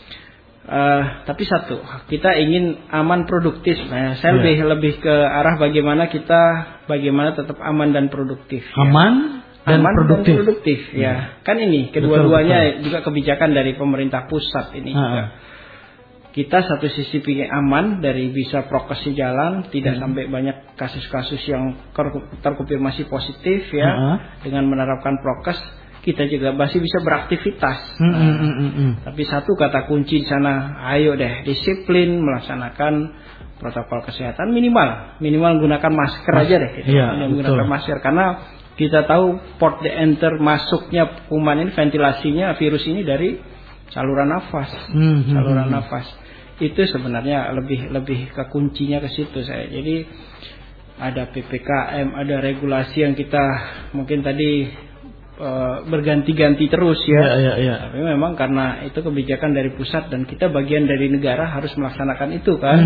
Uh, tapi satu, kita ingin aman produktif. Nah, saya yeah. lebih lebih ke arah bagaimana kita bagaimana tetap aman dan produktif. Aman ya. dan aman produktif. Dan produktif ya. Yeah. Kan ini kedua-duanya juga kebijakan dari pemerintah pusat ini. Uh-huh. juga. Kita satu sisi ingin aman dari bisa prokes jalan, tidak hmm. sampai banyak kasus-kasus yang terkonfirmasi positif ya. Uh-huh. Dengan menerapkan prokes, kita juga masih bisa beraktivitas. Mm, mm, mm, mm, mm. Tapi satu kata kunci di sana, ayo deh disiplin melaksanakan protokol kesehatan minimal, minimal gunakan masker Mas, aja deh. Gitu. Iya, menggunakan masker karena kita tahu port the enter masuknya kuman ini, ventilasinya virus ini dari saluran nafas, mm, saluran mm, nafas. Itu sebenarnya lebih lebih ke kuncinya ke situ saya. Jadi ada P P K M, ada regulasi yang kita mungkin tadi Uh, berganti-ganti terus ya. Ya, ya, ya. Tapi memang karena itu kebijakan dari pusat dan kita bagian dari negara harus melaksanakan itu kan.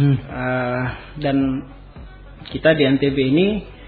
uh, dan kita di N T B ini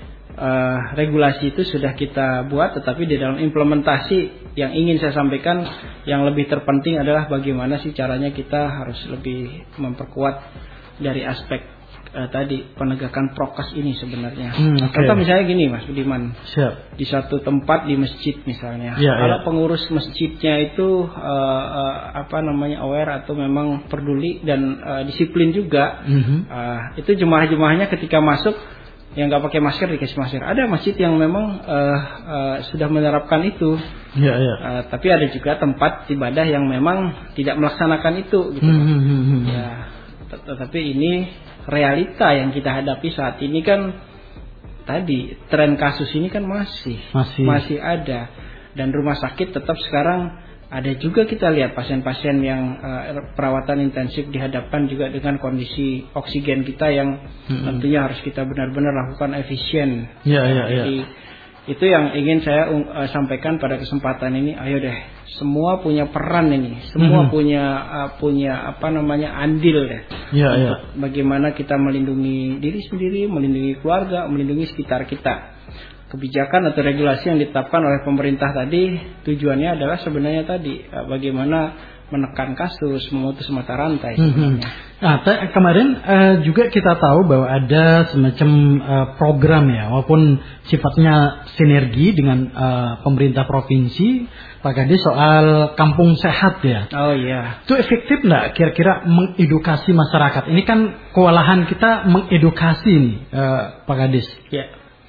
uh, regulasi itu sudah kita buat, tetapi di dalam implementasi yang ingin saya sampaikan yang lebih terpenting adalah bagaimana sih caranya kita harus lebih memperkuat dari aspek Uh, tadi penegakan prokes ini sebenarnya. Hmm, okay. Contoh misalnya gini Mas Budiman, Siap. Di satu tempat di masjid misalnya, ya, kalau ya. pengurus masjidnya itu uh, uh, apa namanya aware atau memang peduli dan uh, disiplin juga, mm-hmm. uh, itu jemaah-jemaahnya ketika masuk yang nggak pakai masker dikasih masker. Ada masjid yang memang uh, uh, sudah menerapkan itu, ya, ya. Uh, tapi ada juga tempat ibadah yang memang tidak melaksanakan itu. Gitu. Mm-hmm. Ya, tetapi ini realita yang kita hadapi saat ini kan tadi tren kasus ini kan masih masih, masih ada, dan rumah sakit tetap sekarang ada juga kita lihat pasien-pasien yang uh, perawatan intensif dihadapkan juga dengan kondisi oksigen kita yang hmm. tentunya harus kita benar-benar lakukan efisien. Ya, ya, ya. Jadi itu yang ingin saya uh, sampaikan pada kesempatan ini. Ayo deh, semua punya peran ini, semua hmm. punya uh, punya apa namanya andil deh. Ya, ya. Bagaimana kita melindungi diri sendiri, melindungi keluarga, melindungi sekitar kita. Kebijakan atau regulasi yang ditetapkan oleh pemerintah tadi tujuannya adalah sebenarnya tadi uh, bagaimana menekan kasus, memutus mata rantai sebenarnya. Nah, te- kemarin uh, juga kita tahu bahwa ada semacam uh, program ya, walaupun sifatnya sinergi dengan uh, pemerintah provinsi, Pak Kadis, soal kampung sehat ya. Oh iya. Itu efektif nggak kira-kira mengedukasi masyarakat? Ini kan kewalahan kita mengedukasi nih, uh, Pak Kadis. Ya.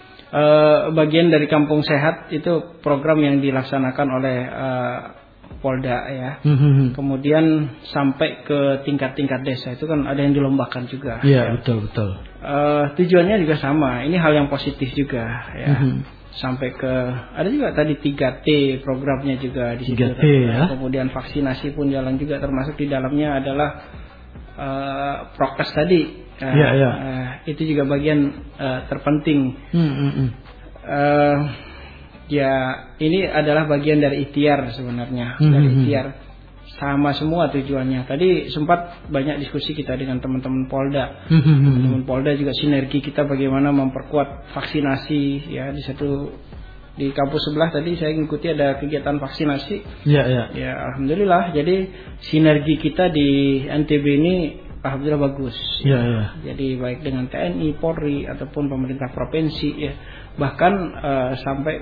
Uh, bagian dari kampung sehat itu program yang dilaksanakan oleh uh, Polda ya. Mm-hmm. Kemudian sampai ke tingkat-tingkat desa itu kan ada yang dilombakan juga. Iya, ya. betul betul. Uh, tujuannya juga sama. Ini hal yang positif juga ya. Mm-hmm. Sampai ke ada juga tadi tiga T programnya juga di situ. tiga T ya. Kemudian vaksinasi pun jalan juga, termasuk di dalamnya adalah uh, prokes tadi. Uh, ya, ya. Uh, itu juga bagian uh, terpenting. Mm-hmm. Uh, Ya, ini adalah bagian dari ikhtiar sebenarnya. Mm-hmm. Dari ikhtiar sama semua tujuannya. Tadi sempat banyak diskusi kita dengan teman-teman Polda. Mm-hmm. Teman-teman Polda juga sinergi kita bagaimana memperkuat vaksinasi ya di satu di kampus sebelah tadi saya mengikuti ada kegiatan vaksinasi. Ya, ya. Ya, alhamdulillah. Jadi sinergi kita di N T B ini alhamdulillah bagus. Ya, ya. Jadi baik dengan T N I, Polri ataupun pemerintah provinsi ya. Bahkan uh, sampai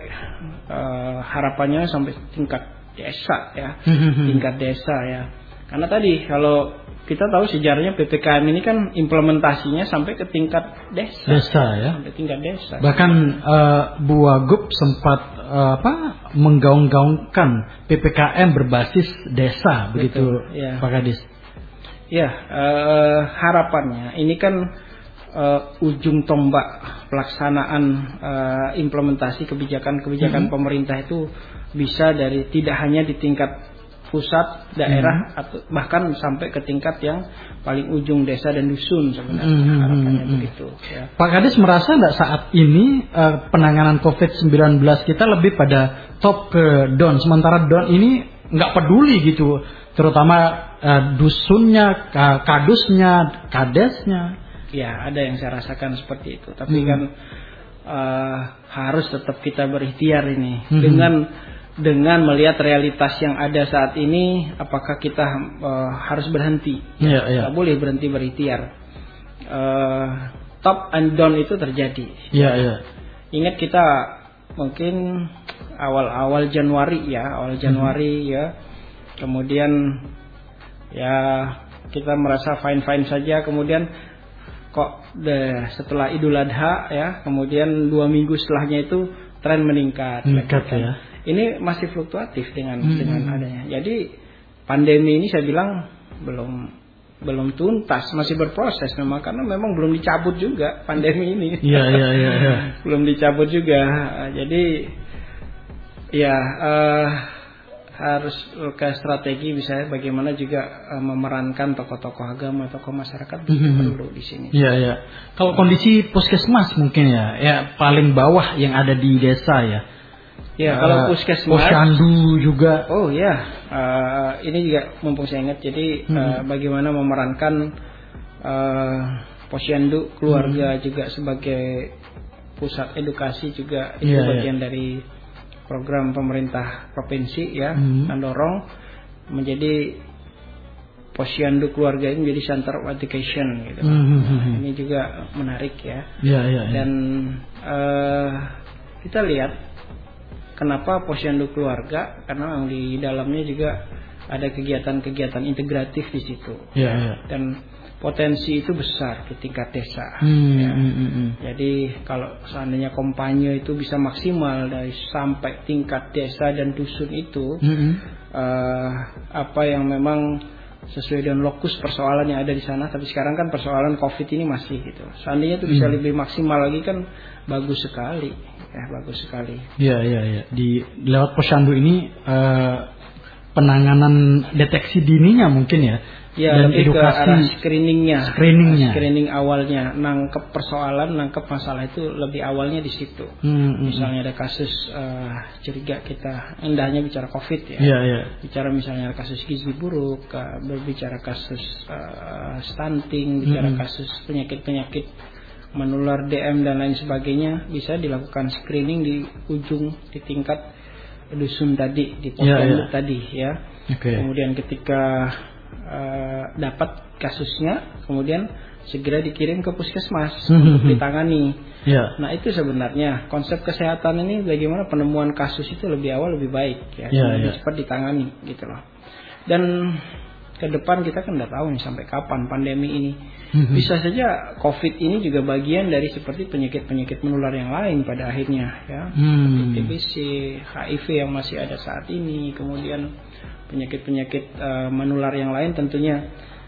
uh, harapannya sampai tingkat desa ya, tingkat desa ya. Karena tadi kalau kita tahu sejarahnya P P K M ini kan implementasinya sampai ke tingkat desa. Desa ya. Sampai tingkat desa. Bahkan uh, Bu Wagub sempat uh, apa menggaung-gaungkan P P K M berbasis desa. Betul, begitu ya. Pak Kadis. Ya, uh, harapannya ini kan Uh, ujung tombak pelaksanaan uh, implementasi kebijakan-kebijakan mm-hmm. pemerintah itu bisa dari tidak hanya di tingkat pusat, daerah, mm-hmm. atau bahkan sampai ke tingkat yang paling ujung desa dan dusun sebenarnya. Mm-hmm. Harapannya begitu. Ya. Pak Kadis merasa nggak saat ini uh, penanganan covid sembilan belas kita lebih pada top ke down, sementara down ini nggak peduli gitu, terutama uh, dusunnya, kadusnya, kadesnya. Ya, ada yang saya rasakan seperti itu. Tapi hmm. kan uh, harus tetap kita berikhtiar ini hmm. dengan dengan melihat realitas yang ada saat ini. Apakah kita uh, harus berhenti? Ya, ya. Tidak boleh berhenti berikhtiar. Uh, top and down itu terjadi. Ya, ya. Ingat kita mungkin awal-awal Januari ya, awal Januari hmm. ya. Kemudian ya kita merasa fine-fine saja. Kemudian kok deh, setelah Idul Adha ya, kemudian dua minggu setelahnya itu tren meningkat. Meningkat ya. Ini masih fluktuatif dengan hmm. dengan adanya. Jadi pandemi ini saya bilang belum belum tuntas, masih berproses memang karena memang belum dicabut juga pandemi ini. Iya iya iya. Ya. Belum dicabut juga. Jadi ya. Uh, harus ke strategi misalnya bagaimana juga uh, memerankan tokoh-tokoh agama, tokoh masyarakat juga mm-hmm. perlu di sini. Iya iya. Kalau kondisi puskesmas mungkin ya, ya paling bawah yang ada di desa ya. Ya uh, kalau puskesmas. Posyandu juga. Oh ya, uh, ini juga mumpung saya ingat. Jadi mm-hmm. uh, bagaimana memerankan uh, posyandu keluarga mm-hmm. juga sebagai pusat edukasi juga itu yeah, bagian yeah. dari program pemerintah provinsi ya hmm. mendorong menjadi posyandu keluarga ini menjadi center of education gitu. Hmm. Nah, ini juga menarik ya. Ya, ya, ya. Dan uh, kita lihat kenapa posyandu keluarga, karena memang di dalamnya juga ada kegiatan-kegiatan integratif di situ. Ya, ya. Dan potensi itu besar di tingkat desa. Hmm, ya. hmm, hmm, hmm. Jadi kalau seandainya kampanye itu bisa maksimal dari sampai tingkat desa dan dusun itu, hmm. uh, apa yang memang sesuai dengan lokus persoalan yang ada di sana. Tapi sekarang kan persoalan COVID ini masih gitu. Seandainya itu bisa hmm. lebih maksimal lagi kan bagus sekali, ya bagus sekali. Iya iya iya. Di lewat posyandu ini uh, penanganan deteksi dininya mungkin ya. Ya, dan lebih edukasi, ke arah screeningnya, screeningnya, screening awalnya, nangkep persoalan, nangkep masalah itu lebih awalnya di situ. Hmm, misalnya hmm. ada kasus uh, curiga kita, endahnya bicara COVID ya, yeah, yeah. bicara misalnya ada kasus gizi buruk, uh, berbicara kasus uh, stunting, bicara hmm. kasus penyakit-penyakit menular D M dan lain sebagainya, bisa dilakukan screening di ujung, di tingkat dusun tadi, di ya, posyandu ya. tadi ya. Okay. Kemudian ketika uh, dapat kasusnya, kemudian segera dikirim ke puskesmas untuk ditangani. Ya. Nah itu sebenarnya konsep kesehatan ini, bagaimana penemuan kasus itu lebih awal lebih baik ya, ya lebih ya. cepat ditangani gitu loh. Dan ke depan kita kan nggak tahu nih sampai kapan pandemi ini. Bisa saja COVID ini juga bagian dari seperti penyakit-penyakit menular yang lain pada akhirnya ya. Hmm. T B C, H I V yang masih ada saat ini, kemudian penyakit-penyakit uh, menular yang lain tentunya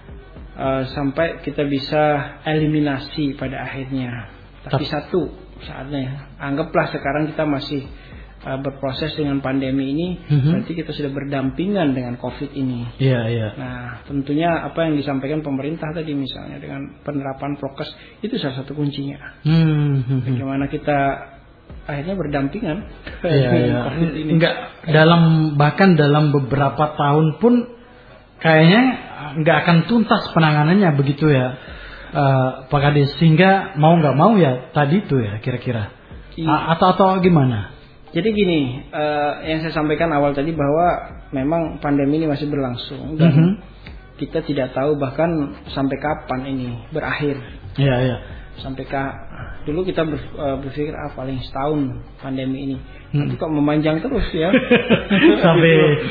uh, sampai kita bisa eliminasi pada akhirnya. Tapi satu saatnya, anggaplah sekarang kita masih uh, berproses dengan pandemi ini, mm-hmm. berarti kita sudah berdampingan dengan COVID ini. Iya, yeah, iya. Yeah. Nah, tentunya apa yang disampaikan pemerintah tadi misalnya dengan penerapan prokes itu salah satu kuncinya. Mm-hmm. Bagaimana kita akhirnya berdampingan yeah, dengan yeah. COVID ini. Enggak, dalam bahkan dalam beberapa tahun pun kayaknya nggak akan tuntas penanganannya begitu ya. Uh, Pak Kades, sehingga mau nggak mau ya tadi itu ya kira-kira A- atau atau gimana? Jadi gini, uh, yang saya sampaikan awal tadi bahwa memang pandemi ini masih berlangsung dan mm-hmm. kita tidak tahu bahkan sampai kapan ini berakhir. Iya iya. Sampai ke dulu kita ber, uh, berpikir ah paling setahun pandemi ini, hmm. nanti kok memanjang terus ya sampai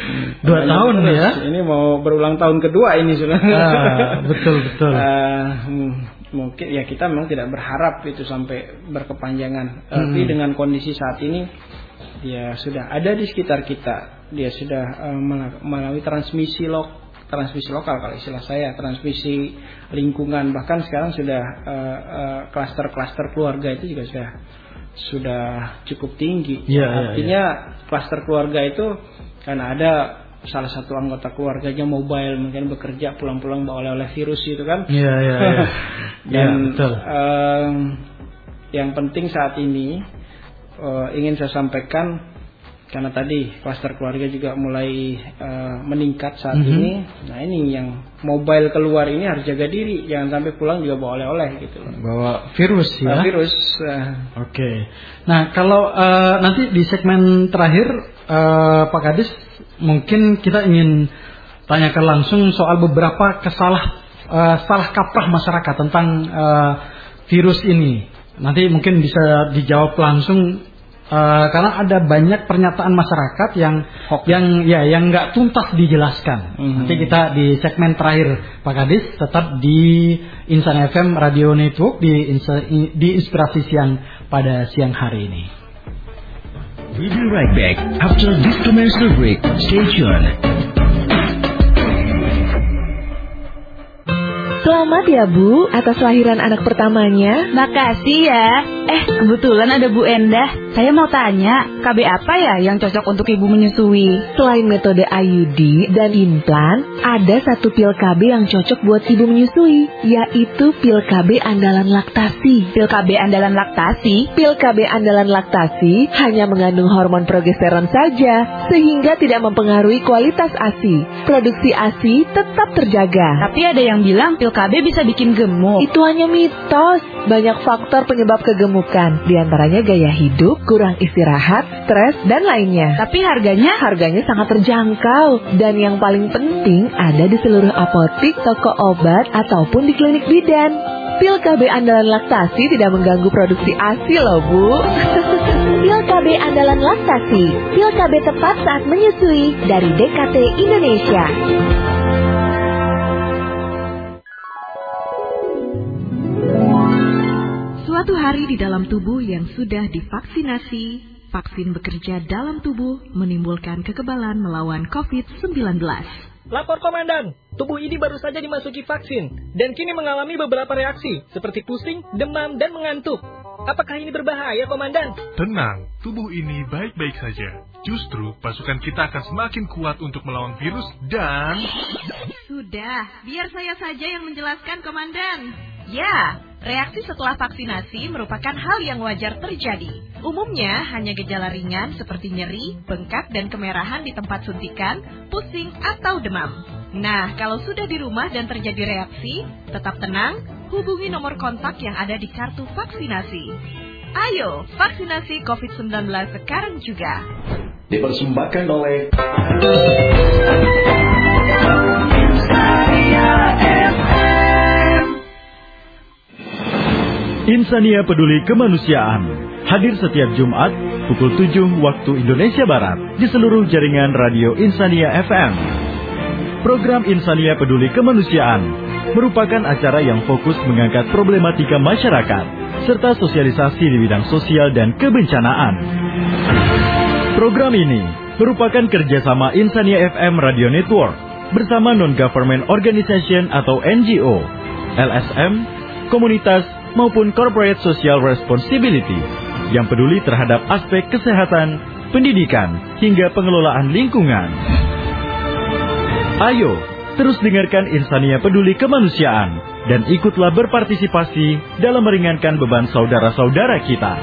dua tahun terus. Ya. Ini mau berulang tahun kedua ini sudah. Ah, betul betul. Uh, mungkin ya kita memang tidak berharap itu sampai berkepanjangan. Hmm. Tapi dengan kondisi saat ini dia sudah ada di sekitar kita, dia sudah uh, melalui transmisi lokal. transmisi lokal kalau istilah saya, transmisi lingkungan, bahkan sekarang sudah uh, uh, klaster-klaster keluarga itu juga sudah sudah cukup tinggi. Ya, Artinya ya, ya. klaster keluarga itu karena ada salah satu anggota keluarganya mobile, mungkin bekerja pulang-pulang bawa oleh-oleh virus itu kan. Iya iya iya. Dan ya, betul. Um, yang penting saat ini uh, ingin saya sampaikan, karena tadi klaster keluarga juga mulai uh, meningkat saat mm-hmm. ini. Nah ini yang mobile keluar ini harus jaga diri, jangan sampai pulang juga bawa oleh-oleh gitu loh. Bawa virus ya. Bawa virus. Uh. Oke. Okay. Nah kalau uh, nanti di segmen terakhir uh, Pak Kades, mungkin kita ingin tanyakan langsung soal beberapa kesalah uh, salah kaprah masyarakat tentang uh, virus ini. Nanti mungkin bisa dijawab langsung. Uh, karena ada banyak pernyataan masyarakat yang Hok. yang ya yang nggak tuntas dijelaskan. Mm-hmm. Nanti kita di segmen terakhir Pak Kades tetap di Insan F M Radio Network di Insa, di Inspirasi Siang pada siang hari ini. We'll be right back after this commercial break. Stay tuned. Selamat ya Bu, atas lahiran anak pertamanya. Makasih ya. Eh, kebetulan ada Bu Endah. Saya mau tanya, K B apa ya yang cocok untuk ibu menyusui? Selain metode I U D dan implan, ada satu pil K B yang cocok buat ibu menyusui, yaitu pil K B andalan laktasi. Pil K B andalan laktasi? Pil K B andalan laktasi hanya mengandung hormon progesteron saja, sehingga tidak mempengaruhi kualitas A S I. Produksi A S I tetap terjaga. Tapi ada yang bilang pil K B bisa bikin gemuk. Itu hanya mitos. Banyak faktor penyebab kegemukan, diantaranya gaya hidup, kurang istirahat, stres, dan lainnya. Tapi harganya? Harganya sangat terjangkau. Dan yang paling penting ada di seluruh apotik, toko obat, ataupun di klinik bidan. Pil K B andalan laktasi tidak mengganggu produksi A S I loh Bu. Pil K B andalan laktasi. Pil K B tepat saat menyusui dari D K T Indonesia. Suatu hari di dalam tubuh yang sudah divaksinasi, vaksin bekerja dalam tubuh menimbulkan kekebalan melawan covid sembilan belas. Lapor Komandan, tubuh ini baru saja dimasuki vaksin dan kini mengalami beberapa reaksi seperti pusing, demam, dan mengantuk. Apakah ini berbahaya, Komandan? Tenang, tubuh ini baik-baik saja. Justru pasukan kita akan semakin kuat untuk melawan virus dan... Sudah, biar saya saja yang menjelaskan, Komandan. Ya, reaksi setelah vaksinasi merupakan hal yang wajar terjadi. Umumnya hanya gejala ringan seperti nyeri, bengkak, dan kemerahan di tempat suntikan, pusing, atau demam. Nah, kalau sudah di rumah dan terjadi reaksi, tetap tenang, hubungi nomor kontak yang ada di kartu vaksinasi. Ayo, vaksinasi covid sembilan belas sekarang juga. Dipersembahkan oleh Insania Peduli Kemanusiaan. Hadir setiap Jumat pukul tujuh waktu Indonesia Barat di seluruh jaringan Radio Insania F M. Program Insania Peduli Kemanusiaan merupakan acara yang fokus mengangkat problematika masyarakat serta sosialisasi di bidang sosial dan kebencanaan. Program ini merupakan kerjasama Insania F M Radio Network bersama Non-Government Organization atau N G O, L S M, komunitas maupun Corporate Social Responsibility yang peduli terhadap aspek kesehatan, pendidikan, hingga pengelolaan lingkungan. Ayo, terus dengarkan Insania Peduli Kemanusiaan dan ikutlah berpartisipasi dalam meringankan beban saudara-saudara kita.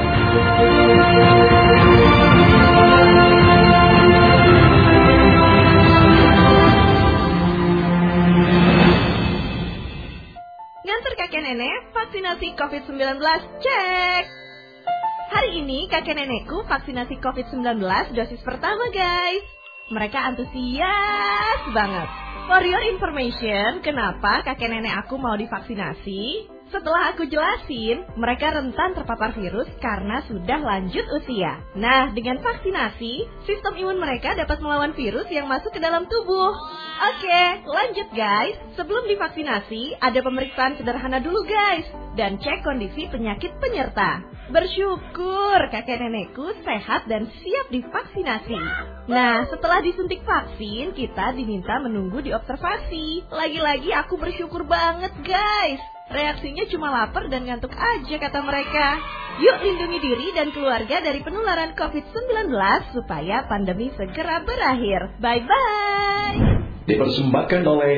Kakek nenek vaksinasi covid sembilan belas, cek. Hari ini kakek nenekku vaksinasi covid sembilan belas dosis pertama, guys. Mereka antusias banget. For your information, kenapa kakek nenek aku mau divaksinasi? Setelah aku jelasin, mereka rentan terpapar virus karena sudah lanjut usia. Nah, dengan vaksinasi, sistem imun mereka dapat melawan virus yang masuk ke dalam tubuh. Oke, lanjut guys. Sebelum divaksinasi, ada pemeriksaan sederhana dulu guys. Dan cek kondisi penyakit penyerta. Bersyukur kakek nenekku sehat dan siap divaksinasi. Nah, setelah disuntik vaksin, kita diminta menunggu di observasi. Lagi-lagi aku bersyukur banget guys. Reaksinya cuma lapar dan ngantuk aja kata mereka. Yuk lindungi diri dan keluarga dari penularan covid sembilan belas supaya pandemi segera berakhir. Bye-bye. Dipersembahkan oleh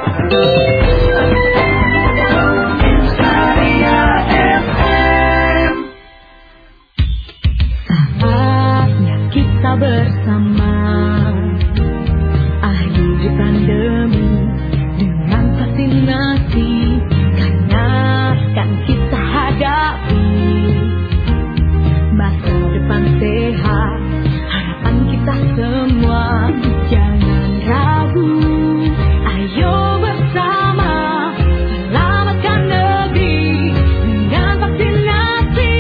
Saatnya kita bersama akhiri pandemi dengan vaksinasi. Kan kita hadapi masa depan sehat, harapan kita semua. Jangan ragu, ayo bersama selamatkan negeri dengan vaksinasi.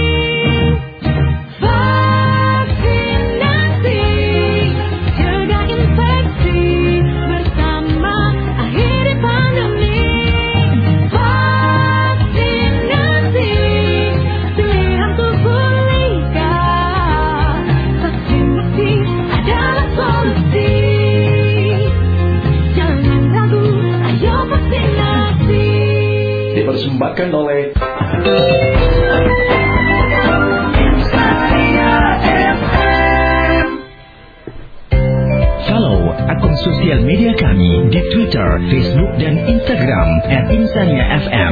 Vaksinasi, cegah infeksi bersama akhiri pandemi. Dipersembahkan oleh Follow akun sosial media kami di Twitter, Facebook, dan Instagram at Insania F M.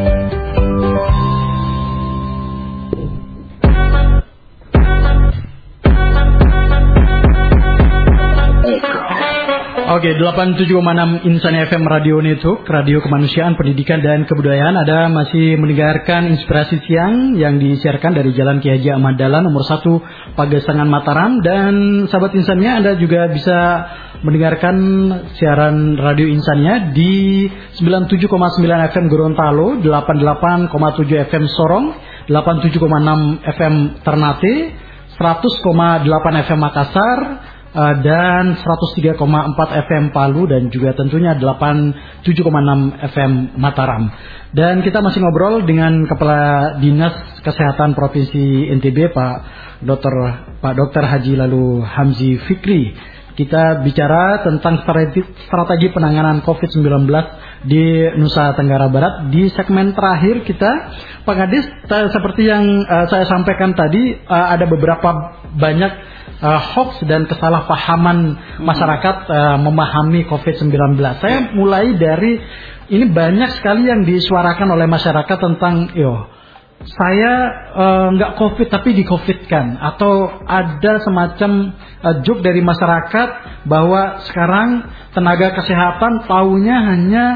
Oke, delapan puluh tujuh koma enam Insania F M Radio Network, Radio Kemanusiaan, Pendidikan, dan Kebudayaan. Ada masih mendengarkan Inspirasi Siang yang disiarkan dari Jalan Ki Haji Ahmad Dahlan nomor satu Pagesangan Mataram. Dan sahabat Insania, Anda juga bisa mendengarkan siaran Radio Insania di sembilan puluh tujuh koma sembilan F M Gorontalo, delapan puluh delapan koma tujuh F M Sorong, delapan puluh tujuh koma enam F M Ternate, seratus koma delapan F M Makassar, Uh, dan seratus tiga koma empat F M Palu, dan juga tentunya delapan puluh tujuh koma enam F M Mataram. Dan kita masih ngobrol dengan Kepala Dinas Kesehatan Provinsi N T B, Pak Dokter Pak Dokter Haji Lalu Hamzi Fikri. Kita bicara tentang strategi, strategi penanganan covid sembilan belas di Nusa Tenggara Barat. Di segmen terakhir kita, Pak Kadis, seperti yang uh, saya sampaikan tadi, uh, ada beberapa banyak Uh, hoax dan kesalahpahaman masyarakat uh, memahami covid sembilan belas. Saya mulai dari ini, banyak sekali yang disuarakan oleh masyarakat tentang yo saya nggak uh, covid tapi di covidkan, atau ada semacam uh, joke dari masyarakat bahwa sekarang tenaga kesehatan taunya hanya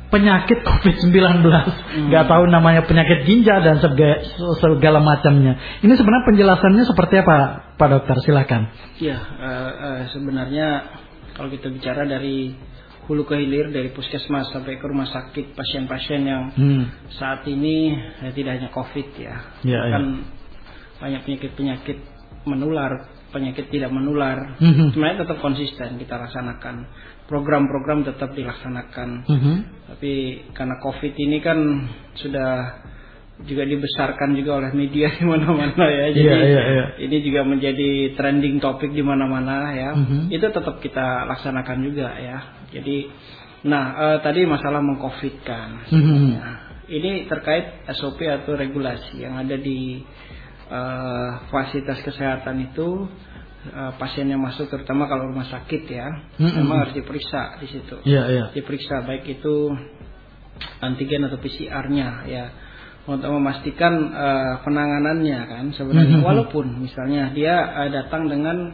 penyakit covid sembilan belas, nggak hmm. tahu namanya penyakit ginjal dan segala, segala macamnya. Ini sebenarnya penjelasannya seperti apa, Pak Dokter? Silakan. Ya, uh, uh, sebenarnya kalau kita bicara dari hulu ke hilir, dari puskesmas sampai ke rumah sakit, pasien-pasien yang hmm. saat ini ya, tidak hanya COVID ya, ya kan ya. Banyak penyakit-penyakit menular, penyakit tidak menular, hmm. sebenarnya tetap konsisten kita laksanakan, program-program tetap dilaksanakan, hmm. tapi karena COVID ini kan sudah juga dibesarkan juga oleh media di mana-mana ya, jadi yeah, yeah, yeah. ini juga menjadi trending topik di mana-mana ya, mm-hmm. itu tetap kita laksanakan juga ya. Jadi, nah uh, tadi masalah mengcovidkan, mm-hmm. ya. Ini terkait S O P atau regulasi yang ada di uh, fasilitas kesehatan itu, uh, pasien yang masuk terutama kalau rumah sakit ya, mm-hmm. memang harus diperiksa di situ, yeah, yeah. diperiksa baik itu antigen atau P C R-nya ya. Untuk memastikan uh, penanganannya kan sebenarnya, mm-hmm. walaupun misalnya dia uh, datang dengan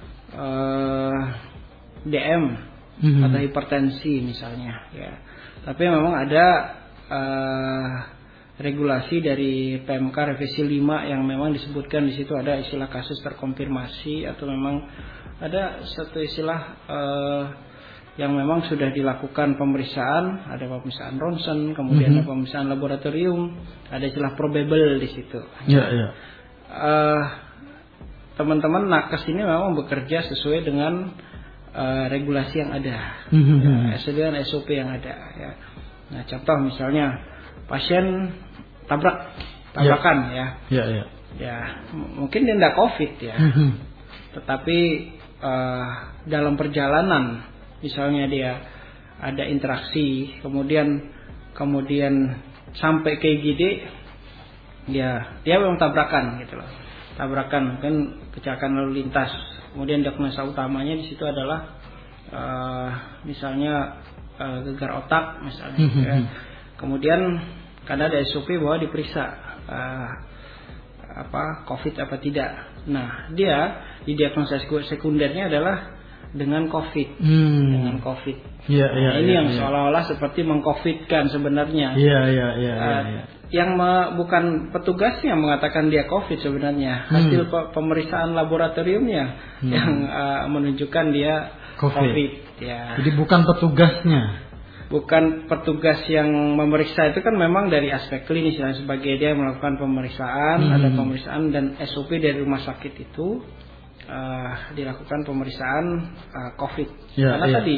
uh, D M mm-hmm. atau hipertensi misalnya ya, tapi memang ada uh, regulasi dari P M K revisi lima yang memang disebutkan di situ ada istilah kasus terkonfirmasi atau memang ada satu istilah uh, yang memang sudah dilakukan pemeriksaan, ada pemeriksaan ronsen, kemudian mm-hmm. ada pemeriksaan laboratorium, ada istilah probable di situ. Ya, ya. Uh, teman-teman nakes ini memang bekerja sesuai dengan uh, regulasi yang ada, mm-hmm. ya, sesuai dengan S O P yang ada. Ya. Nah, contoh misalnya pasien tabrak, tabrakan ya, ya, ya, ya, m- mungkin dia tidak COVID ya, mm-hmm. tetapi uh, dalam perjalanan misalnya dia ada interaksi, kemudian kemudian sampai ke I G D, dia dia memang tabrakan gitu loh, tabrakan mungkin kecelakaan lalu lintas. Kemudian diagnosa utamanya di situ adalah uh, misalnya uh, gegar otak misalnya. Mm-hmm. Ya. Kemudian karena ada S O P bahwa diperiksa uh, apa COVID apa tidak. Nah dia di diagnosa sekundernya adalah dengan COVID, hmm. dengan COVID. Ya, ya, nah, ini ya, yang ya. seolah-olah seperti mengcovidkan sebenarnya. Iya, iya, iya. Uh, ya, ya. Yang me, bukan petugasnya mengatakan dia COVID sebenarnya, hasil hmm. pemeriksaan laboratoriumnya hmm. yang uh, menunjukkan dia COVID. COVID. Ya. Jadi bukan petugasnya. Bukan petugas yang memeriksa, itu kan memang dari aspek klinis ya, sebagai dia melakukan pemeriksaan, hmm. ada pemeriksaan dan S O P dari rumah sakit itu. Uh, dilakukan pemeriksaan uh, COVID ya, karena ya. tadi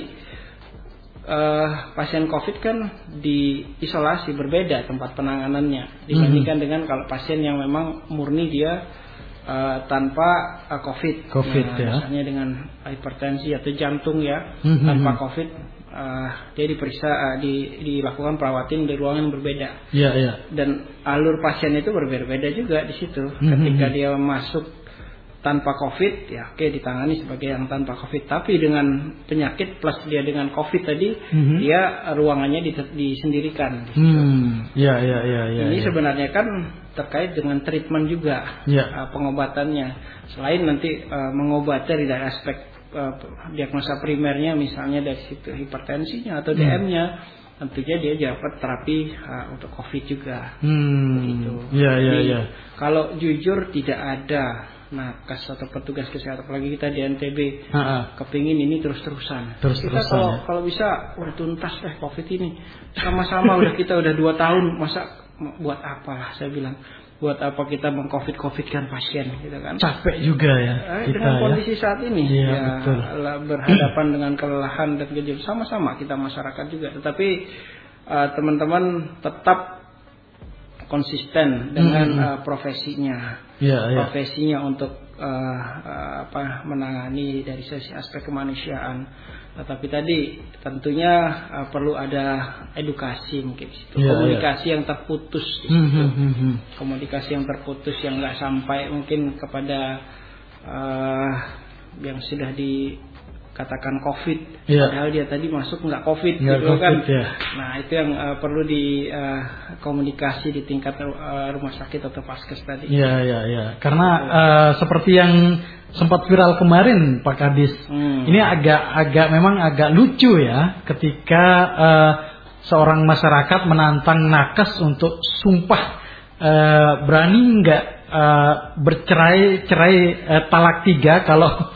uh, pasien COVID kan diisolasi, berbeda tempat penanganannya dibandingkan mm-hmm. dengan kalau pasien yang memang murni dia uh, tanpa uh, COVID, COVID nah, ya. misalnya dengan hipertensi atau jantung ya mm-hmm. tanpa COVID, uh, dia diperiksa uh, di, dilakukan perawatan di ruangan berbeda ya, ya. dan alur pasien itu berbeda-beda juga di situ. Mm-hmm. Ketika dia masuk tanpa COVID, ya oke okay, ditangani sebagai yang tanpa COVID. Tapi dengan penyakit plus dia dengan COVID tadi, mm-hmm. dia ruangannya disendirikan. Hmm, ya, ya, ya, ya. Ini ya. sebenarnya kan terkait dengan treatment juga, ya. uh, pengobatannya. Selain nanti uh, mengobati dari aspek uh, diagnosa primernya, misalnya dari situ hipertensinya atau D M-nya, hmm. tentunya dia dapat terapi uh, untuk COVID juga. Hmm, begitu. Ya, ya, Jadi, ya. kalau jujur tidak ada nakes atau petugas kesehatan, apalagi kita di N T B, ha-ha. kepingin ini terus-terusan. Terus-terusan kita kalau ya? kalau bisa udah tuntas deh COVID ini, sama-sama udah kita udah dua tahun, masa buat apalah saya bilang, buat apa kita mengcovid-covidkan pasien gitu kan? Capek juga ya. Eh, kita, dengan kondisi ya? saat ini, ya, ya betul. berhadapan dengan kelelahan dan gejala, sama-sama kita masyarakat juga. Tetapi uh, teman-teman tetap konsisten dengan hmm. uh, profesinya, ya, ya. profesinya untuk uh, uh, apa menangani dari sisi aspek kemanusiaan. Tetapi tadi tentunya uh, perlu ada edukasi mungkin di situ, ya, komunikasi ya. yang terputus di situ, hmm, hmm, komunikasi yang terputus yang nggak sampai mungkin kepada uh, yang sudah di katakan COVID, ya. padahal dia tadi masuk nggak COVID nggak gitu COVID, kan. Ya. Nah itu yang uh, perlu di uh, komunikasi di tingkat uh, rumah sakit atau vaskes tadi. Iya iya iya. Karena uh, seperti yang sempat viral kemarin Pak Kadis, hmm. ini agak agak memang agak lucu ya ketika uh, seorang masyarakat menantang nakes untuk sumpah uh, berani nggak uh, bercerai cerai uh, talak tiga kalau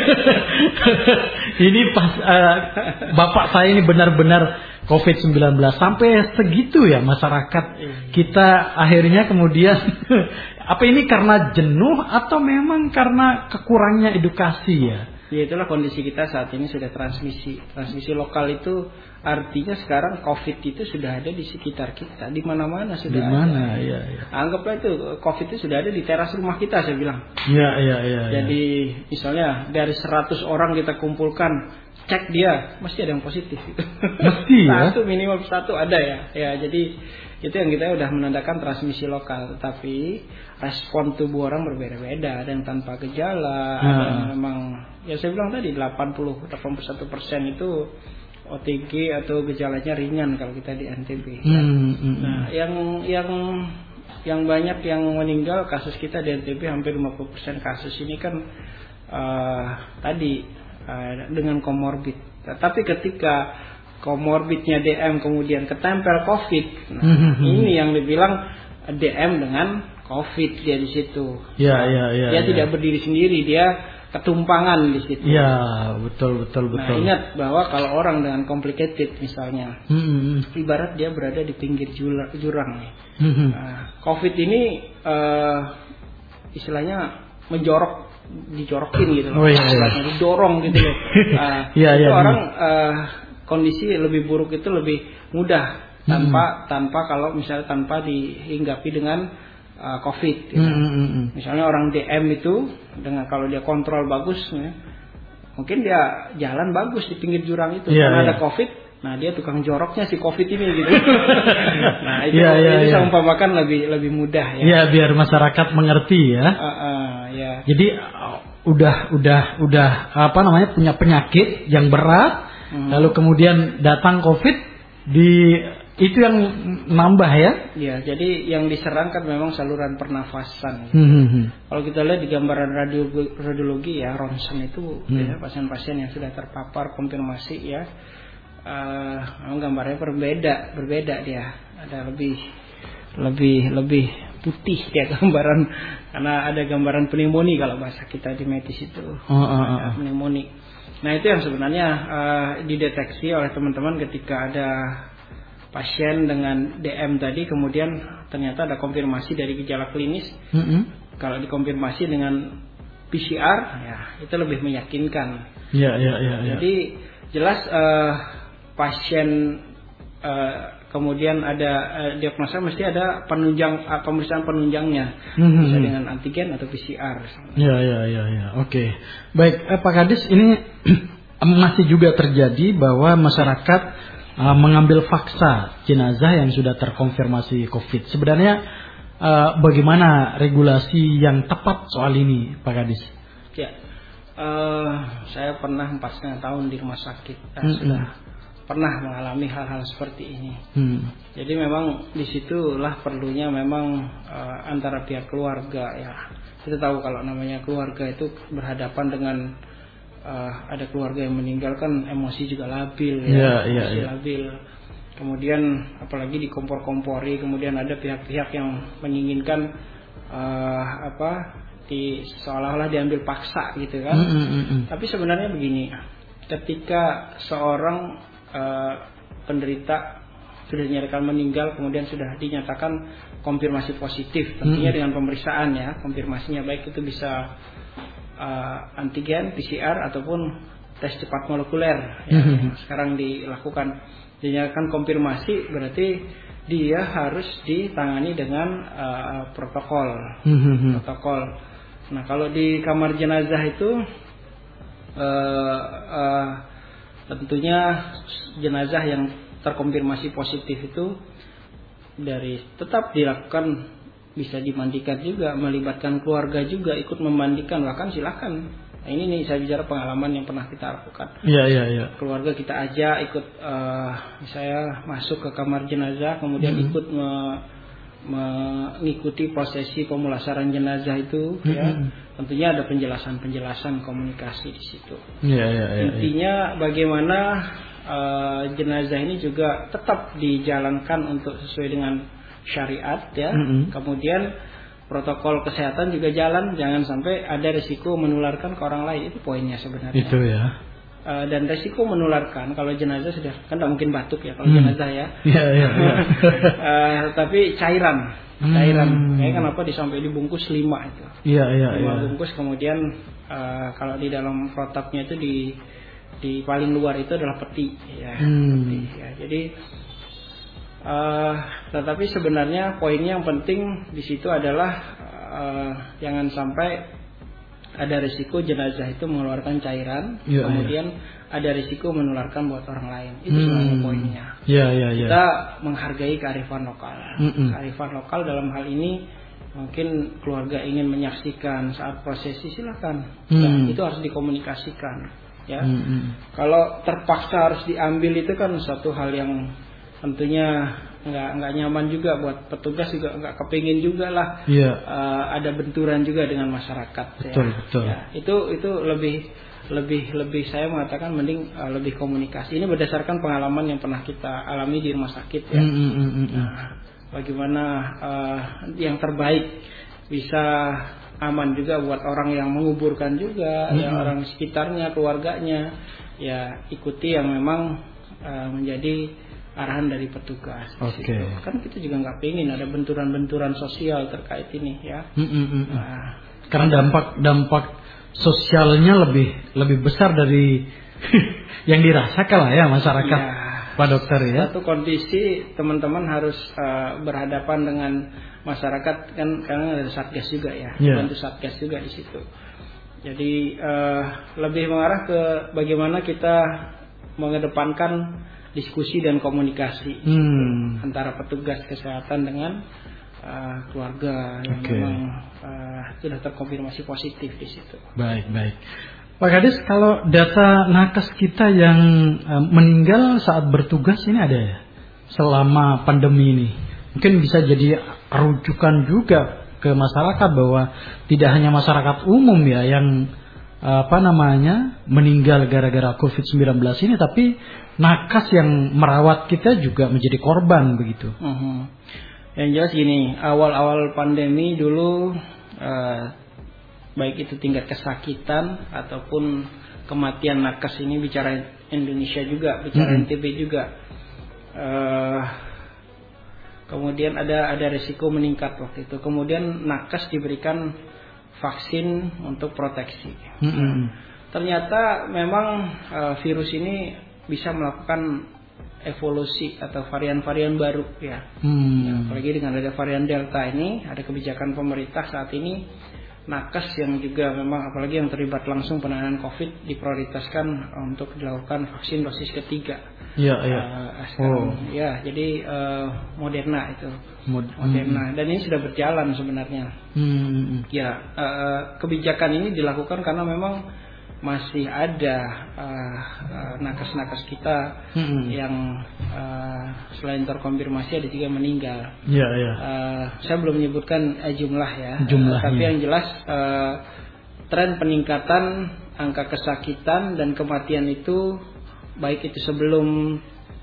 ini pas uh, bapak saya ini benar-benar covid sembilan belas, sampai segitu ya masyarakat kita akhirnya kemudian apa ini karena jenuh atau memang karena kekurangnya edukasi ya? Ya itulah kondisi kita saat ini, sudah transmisi. Transmisi lokal itu artinya sekarang COVID itu sudah ada di sekitar kita, di mana-mana sudah di mana, ada. Ya, ya. Anggaplah itu COVID itu sudah ada di teras rumah kita, saya bilang. Iya, iya, iya. Jadi ya. Misalnya dari seratus orang kita kumpulkan, cek dia, mesti ada yang positif. Mesti ya. Satu minimal satu ada ya. Ya jadi itu yang kita udah menandakan transmisi lokal. Tetapi respon tubuh orang berbeda-beda. Ada yang tanpa gejala, hmm. ada yang memang ya saya bilang tadi delapan puluh sampai delapan puluh satu persen itu O T G atau gejalanya ringan kalau kita di N T B. Hmm, hmm. Nah, yang yang yang banyak yang meninggal kasus kita di N T B hampir lima puluh persen kasus ini kan uh, tadi uh, dengan komorbid. Tapi ketika komorbidnya D M kemudian ketempel COVID, nah, hmm. ini yang dibilang D M dengan COVID dia di situ. Ya, ya, ya. Dia ya. tidak berdiri sendiri, dia ketumpangan di situ. Ya, betul, betul, betul. Nah, ingat bahwa kalau orang dengan complicated misalnya, hmm. ibarat dia berada di pinggir jurang. Hmm. Nah, COVID ini uh, istilahnya menjorok, dijorokin gitu loh. Oh, iya, iya. Didorong gitu loh. Uh, ya, itu ya, orang ya. Uh, kondisi lebih buruk itu lebih mudah tanpa hmm. tanpa kalau misalnya tanpa dihinggapi dengan uh, COVID. Gitu. Hmm. Misalnya orang D M itu dengan kalau dia kontrol bagus, ya, mungkin dia jalan bagus di pinggir jurang itu yeah, karena yeah. ada COVID. Nah dia tukang joroknya si COVID ini gitu. Nah itu, yeah, yeah, itu yeah. saya umpamakan lebih lebih mudah ya. Iya yeah, biar masyarakat mengerti ya. Uh, uh, yeah. Jadi uh, udah udah udah apa namanya punya penyakit yang berat. Hmm. Lalu kemudian datang COVID, di itu yang nambah ya? Ya, jadi yang diserang kan memang saluran pernafasan. Hmm, hmm, hmm. Kalau kita lihat di gambaran radio, radiologi ya, ronsen itu hmm. ya, pasien-pasien yang sudah terpapar konfirmasi ya, uh, memang gambarnya berbeda, berbeda dia. Ada lebih lebih lebih putih ya gambaran, karena ada gambaran pneumonia kalau bahasa kita di medis itu. Oh, oh, oh. Ada pneumonia. Nah itu yang sebenarnya uh, dideteksi oleh teman-teman ketika ada pasien dengan D M tadi, kemudian ternyata ada konfirmasi dari gejala klinis. Mm-hmm. Kalau dikonfirmasi dengan P C R, ya itu lebih meyakinkan. Ya, ya, ya, ya. Jadi jelas uh, pasien uh, kemudian ada uh, diagnosa mesti ada penunjang uh, pemeriksaan penunjangnya, mm-hmm. bisa dengan antigen atau P C R. Ya, ya, ya, ya. Oke, baik, eh, Pak Kadis, ini masih juga terjadi bahwa masyarakat uh, mengambil paksa jenazah yang sudah terkonfirmasi COVID. Sebenarnya uh, bagaimana regulasi yang tepat soal ini, Pak Kadis? Ya, uh, saya pernah empat setengah tahun di rumah sakit, dan mm-hmm. sudah pernah mengalami hal-hal seperti ini. Hmm. Jadi memang disitulah perlunya memang uh, antara pihak keluarga ya. Kita tahu kalau namanya keluarga itu berhadapan dengan uh, ada keluarga yang meninggal kan emosi juga labil ya, yeah, emosi yeah, labil. Yeah. Kemudian apalagi dikompor-kompori, kemudian ada pihak-pihak yang menginginkan uh, apa di seolah-olah diambil paksa gitu kan. Mm, mm, mm. Tapi sebenarnya begini, ketika seorang Uh, penderita sudah dinyatakan meninggal, kemudian sudah dinyatakan konfirmasi positif, tentunya hmm. dengan pemeriksaan ya, konfirmasinya baik itu bisa uh, antigen, P C R ataupun tes cepat molekuler ya, hmm. yang sekarang dilakukan. Dinyatakan konfirmasi berarti dia harus ditangani dengan uh, protokol, hmm. protokol. Nah kalau di kamar jenazah itu uh, uh, tentunya jenazah yang terkonfirmasi positif itu dari tetap dilakukan, bisa dimandikan juga, melibatkan keluarga juga ikut memandikan, bahkan silakan. Nah, ini nih saya bicara pengalaman yang pernah kita lakukan. Iya iya iya. Keluarga kita ajak ikut, uh, saya masuk ke kamar jenazah, kemudian mm-hmm. ikut me, mengikuti prosesi pemulasaran jenazah itu, mm-hmm. ya. Tentunya ada penjelasan-penjelasan komunikasi di situ. Ya, ya, ya, Intinya ya. Bagaimana uh, jenazah ini juga tetap dijalankan untuk sesuai dengan syariat ya. Mm-hmm. Kemudian protokol kesehatan juga jalan, jangan sampai ada risiko menularkan ke orang lain. Itu poinnya sebenarnya. Itu ya. Uh, dan resiko menularkan kalau jenazah sudah kan tidak mungkin batuk ya kalau hmm. jenazah ya. Iya iya. uh, tapi cairan, cairan. Hmm. Kayak kenapa disampai dibungkus lima itu. Iya iya. Lima iya. bungkus kemudian uh, kalau di dalam protapnya itu di di paling luar itu adalah peti ya. Hmm. Peti, ya. Jadi uh, tetapi sebenarnya poinnya yang penting di situ adalah uh, jangan sampai ada risiko jenazah itu mengeluarkan cairan, ya, kemudian ya. ada risiko menularkan buat orang lain. Itu hmm. sebenarnya poinnya. Ya, ya, ya. Kita menghargai kearifan lokal. Mm-mm. Kearifan lokal dalam hal ini mungkin keluarga ingin menyaksikan saat prosesi, silakan. Hmm. Nah, itu harus dikomunikasikan. Ya, hmm. kalau terpaksa harus diambil itu kan satu hal yang tentunya nggak nggak nyaman juga buat petugas, juga nggak kepingin juga lah yeah. uh, ada benturan juga dengan masyarakat. Betul, ya. betul. Ya, itu itu lebih lebih lebih saya mengatakan mending uh, lebih komunikasi. Ini berdasarkan pengalaman yang pernah kita alami di rumah sakit ya. Mm, mm, mm, mm. Nah, bagaimana uh, yang terbaik bisa aman juga buat orang yang menguburkan juga, mm, ya orang sekitarnya, keluarganya, ya ikuti yang memang uh, menjadi arahan dari petugas. Oke. Okay. Kan kita juga nggak pengen ada benturan-benturan sosial terkait ini ya. Mm, mm, mm. Nah, karena dampak dampak sosialnya lebih lebih besar dari yang dirasakan lah ya masyarakat, ya, Pak Dokter ya. Satu kondisi teman-teman harus uh, berhadapan dengan masyarakat kan, karena ada satgas juga ya, yeah. bantu satgas juga di situ. Jadi uh, lebih mengarah ke bagaimana kita mengedepankan diskusi dan komunikasi hmm. antara petugas kesehatan dengan uh, keluarga yang okay. memang uh, sudah terkonfirmasi positif di situ. Baik, baik. Pak Kadis, kalau data nakes kita yang uh, meninggal saat bertugas ini ada ya selama pandemi ini, mungkin bisa jadi rujukan juga ke masyarakat bahwa tidak hanya masyarakat umum ya yang uh, apa namanya meninggal gara-gara covid sembilan belas ini, tapi nakes yang merawat kita juga menjadi korban begitu. Uh-huh. Yang jelas gini, awal-awal pandemi dulu uh, baik itu tingkat kesakitan ataupun kematian nakes ini, bicara Indonesia juga, bicara uh-huh. N T B juga. Uh, kemudian ada ada risiko meningkat waktu itu. Kemudian nakes diberikan vaksin untuk proteksi. Uh-huh. Ternyata memang uh, virus ini bisa melakukan evolusi atau varian-varian baru ya. Hmm. ya. Apalagi dengan ada varian Delta ini, ada kebijakan pemerintah saat ini nakes yang juga memang apalagi yang terlibat langsung penanganan COVID diprioritaskan untuk dilakukan vaksin dosis ketiga. Iya, iya. Uh, oh. Ya, jadi uh, Moderna itu. Mod- Moderna hmm. dan ini sudah berjalan sebenarnya. Hmm. Ya, uh, kebijakan ini dilakukan karena memang masih ada uh, uh, nakes-nakes kita mm-hmm. yang uh, selain terkonfirmasi ada juga meninggal. Yeah, yeah. Uh, saya belum menyebutkan uh, jumlah ya, Jumlahnya. Uh, tapi yang jelas uh, tren peningkatan angka kesakitan dan kematian itu baik itu sebelum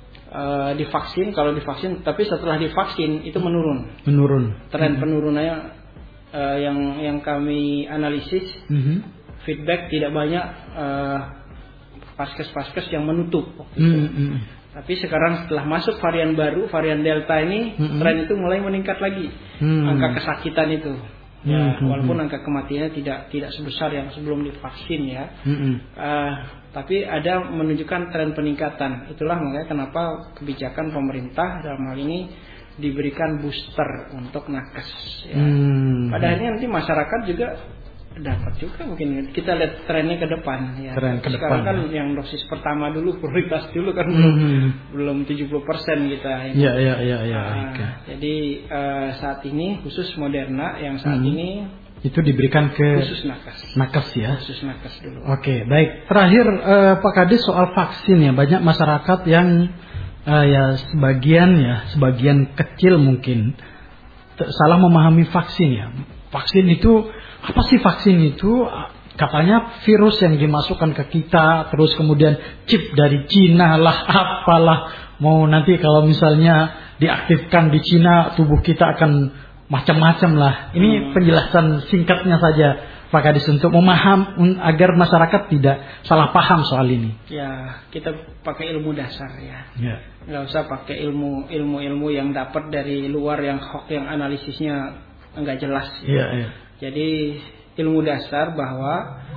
uh, divaksin, kalau divaksin, tapi setelah divaksin itu menurun. Menurun. Tren mm-hmm. penurunannya uh, yang yang kami analisis. Mm-hmm. Feedback tidak banyak uh, paskes-paskes yang menutup waktu itu. Mm-hmm. Tapi sekarang setelah masuk varian baru, varian Delta ini, mm-hmm. tren itu mulai meningkat lagi. Mm-hmm. Angka kesakitan itu. Ya, mm-hmm. walaupun angka kematiannya tidak tidak sebesar yang sebelum divaksin ya. Mm-hmm. Uh, tapi ada menunjukkan tren peningkatan. Itulah makanya kenapa kebijakan pemerintah dalam hal ini diberikan booster untuk nakes ya. Mm-hmm. Pada akhirnya nanti masyarakat juga dapat juga mungkin, kita lihat trennya ke depan ya. Tren ke sekarang depan, kan ya. Yang dosis pertama dulu prioritas dulu kan belum mm-hmm. belum tujuh puluh persen kita. Iya iya iya iya. Jadi uh, saat ini khusus Moderna yang saat mm-hmm. ini itu diberikan ke khusus nakes. Nakes ya. Khusus nakes dulu. Oke, baik. Terakhir uh, Pak Kadis soal vaksin ya, banyak masyarakat yang uh, ya sebagian ya, sebagian kecil mungkin t- salah memahami vaksin ya. Vaksin itu apa sih vaksin itu? katanya virus yang dimasukkan ke kita, terus kemudian chip dari Cina lah, apalah, mau nanti kalau misalnya diaktifkan di Cina, tubuh kita akan macam-macam lah. Ini hmm. penjelasan singkatnya saja Pak Kadis untuk memaham agar masyarakat tidak salah paham soal ini. Ya, kita pakai ilmu dasar ya. Ya. Nggak usah pakai ilmu ilmu ilmu yang dapat dari luar yang hoax, yang analisisnya nggak jelas. Ya, ya. Jadi ilmu dasar bahwa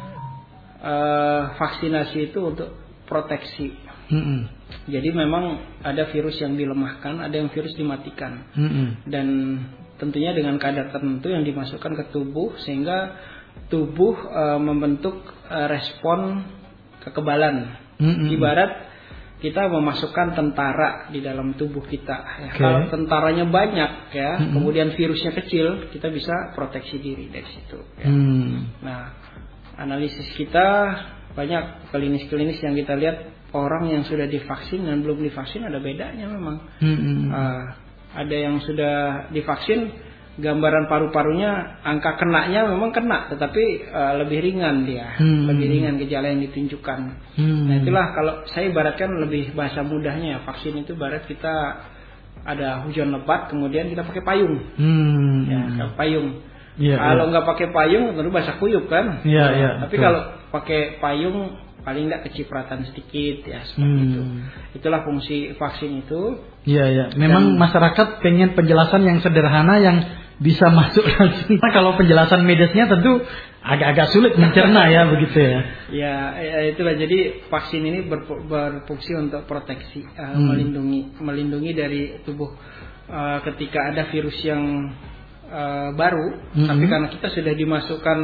uh, vaksinasi itu untuk proteksi. Mm-hmm. Jadi memang ada virus yang dilemahkan, ada yang virus dimatikan. Mm-hmm. Dan tentunya dengan kadar tertentu yang dimasukkan ke tubuh sehingga tubuh uh, membentuk uh, respon kekebalan. Mm-hmm. Ibarat kita memasukkan tentara di dalam tubuh kita. Ya. Okay. Kalau tentaranya banyak, ya, mm-hmm. kemudian virusnya kecil, kita bisa proteksi diri dari situ. Ya. Mm. Nah, analisis kita banyak klinis-klinis yang kita lihat orang yang sudah divaksin dan belum divaksin ada bedanya memang. Mm-hmm. Uh, ada yang sudah divaksin, gambaran paru-parunya, angka kenanya memang kena, tetapi uh, lebih ringan dia, hmm. lebih ringan gejala yang ditunjukkan. Hmm. Nah itulah kalau saya ibaratkan lebih bahasa mudahnya, vaksin itu ibarat kita ada hujan lebat, kemudian kita pakai payung, hmm. ya, payung. Ya, kalau nggak ya. pakai payung, tentu basah kuyup kan. Ya, ya, tapi betul. Kalau pakai payung paling nggak kecipratan sedikit ya seperti hmm. itu. Itulah fungsi vaksin itu. Iya ya. Memang dan, masyarakat pengen penjelasan yang sederhana yang bisa masuk langsung. Nah, kalau penjelasan medisnya tentu agak-agak sulit mencerna ya begitu ya. Ya, ya itulah jadi vaksin ini ber, berfungsi untuk proteksi, uh, hmm. melindungi, melindungi dari tubuh uh, ketika ada virus yang uh, baru. Hmm. Tapi karena kita sudah dimasukkan